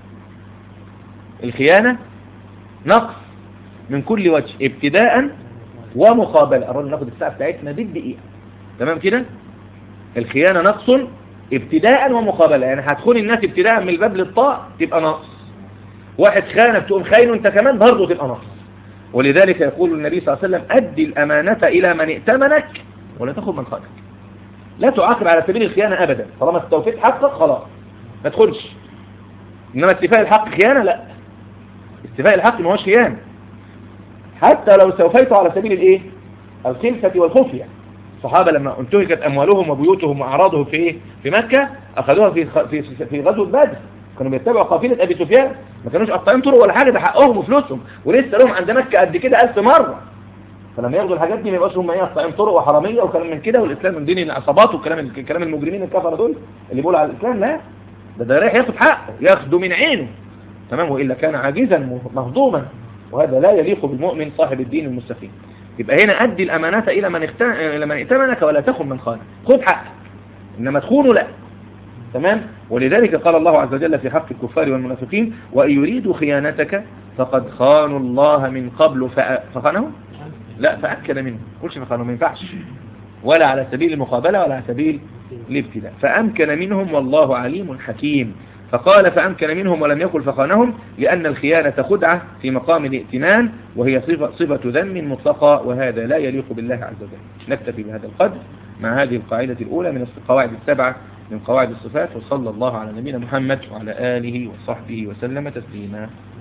الخيانة نقص من كل وجه ابتداء ومقابلة. الرجل ناخد الساعة بتاعتنا بالدقيقة. تمام كده؟ الخيانة نقص ابتداء ومقابلة، يعني هتخون الناس ابتداء من الباب للطاء تبقى نقص. واحد خانة بتقوم خاينه انت كمان برضه تبقى نقص. ولذلك يقول النبي صلى الله عليه وسلم أدي الأمانة إلى من ائتمنك ولا تاخذ من خانك. لا تعاقب على سبيل الخيانة أبدا، طالما استوفيت حقك خلاص ما تدخلش. إنما استيفاء الحق خيانة لا، استيفاء الحق ما هوش خيانة حتى لو استوفيته على سبيل الايه الخلفة والخفية. الصحابة لما انتهكت أموالهم وبيوتهم وأعراضهم في إيه؟ في مكة أخذوها في في في غزوة بدر. كانوا بيتبعوا قافلة أبي سفيان، ما كانوش قطعين طرق ولا حاجة، ده حقهم وفلوسهم، ولسه لهم عند مكة قد كده ألف مرة. فلما ياخدوا الحاجات دي ما يبقاش هم ايه قطعين طرق وحرامية وكلام من كده، والإسلام من دين العصابات وكلام الكلام المجرمين الكفرة دول اللي بيقولوا على الإسلام. لا، ده ده رايح ياخد حقه، ياخده من عينه. تمام. وإلا كان عاجزا مهضوما، وهذا لا يليق بالمؤمن صاحب الدين المستقيم. يبقى هنا أدي الأمانة إلى من إلى من ائتمنك ولا تخن من خانك. خذ حقك، إنما تخونه لا. تمام. ولذلك قال الله عز وجل في حق الكفار والمنافقين وإن يريدوا خيانتك فقد خانوا الله من قبل فخانهم لا فأكد منه. قلش فخانوا ما ينفعش، ولا على سبيل المقابلة ولا على سبيل الابتلاء. فأمكن منهم والله عليم حكيم. فقال فأمكن منهم ولم يقل فخانهم، لأن الخيانة خدعة في مقام الائتمان، وهي صفة, صفة ذم مطلقة، وهذا لا يليق بالله عز وجل. نكتفي بهذا القدر مع هذه القاعدة الأولى من القواعد السبعة من قواعد الصفات. وصلى الله على نبينا محمد وعلى آله وصحبه وسلم تسليما.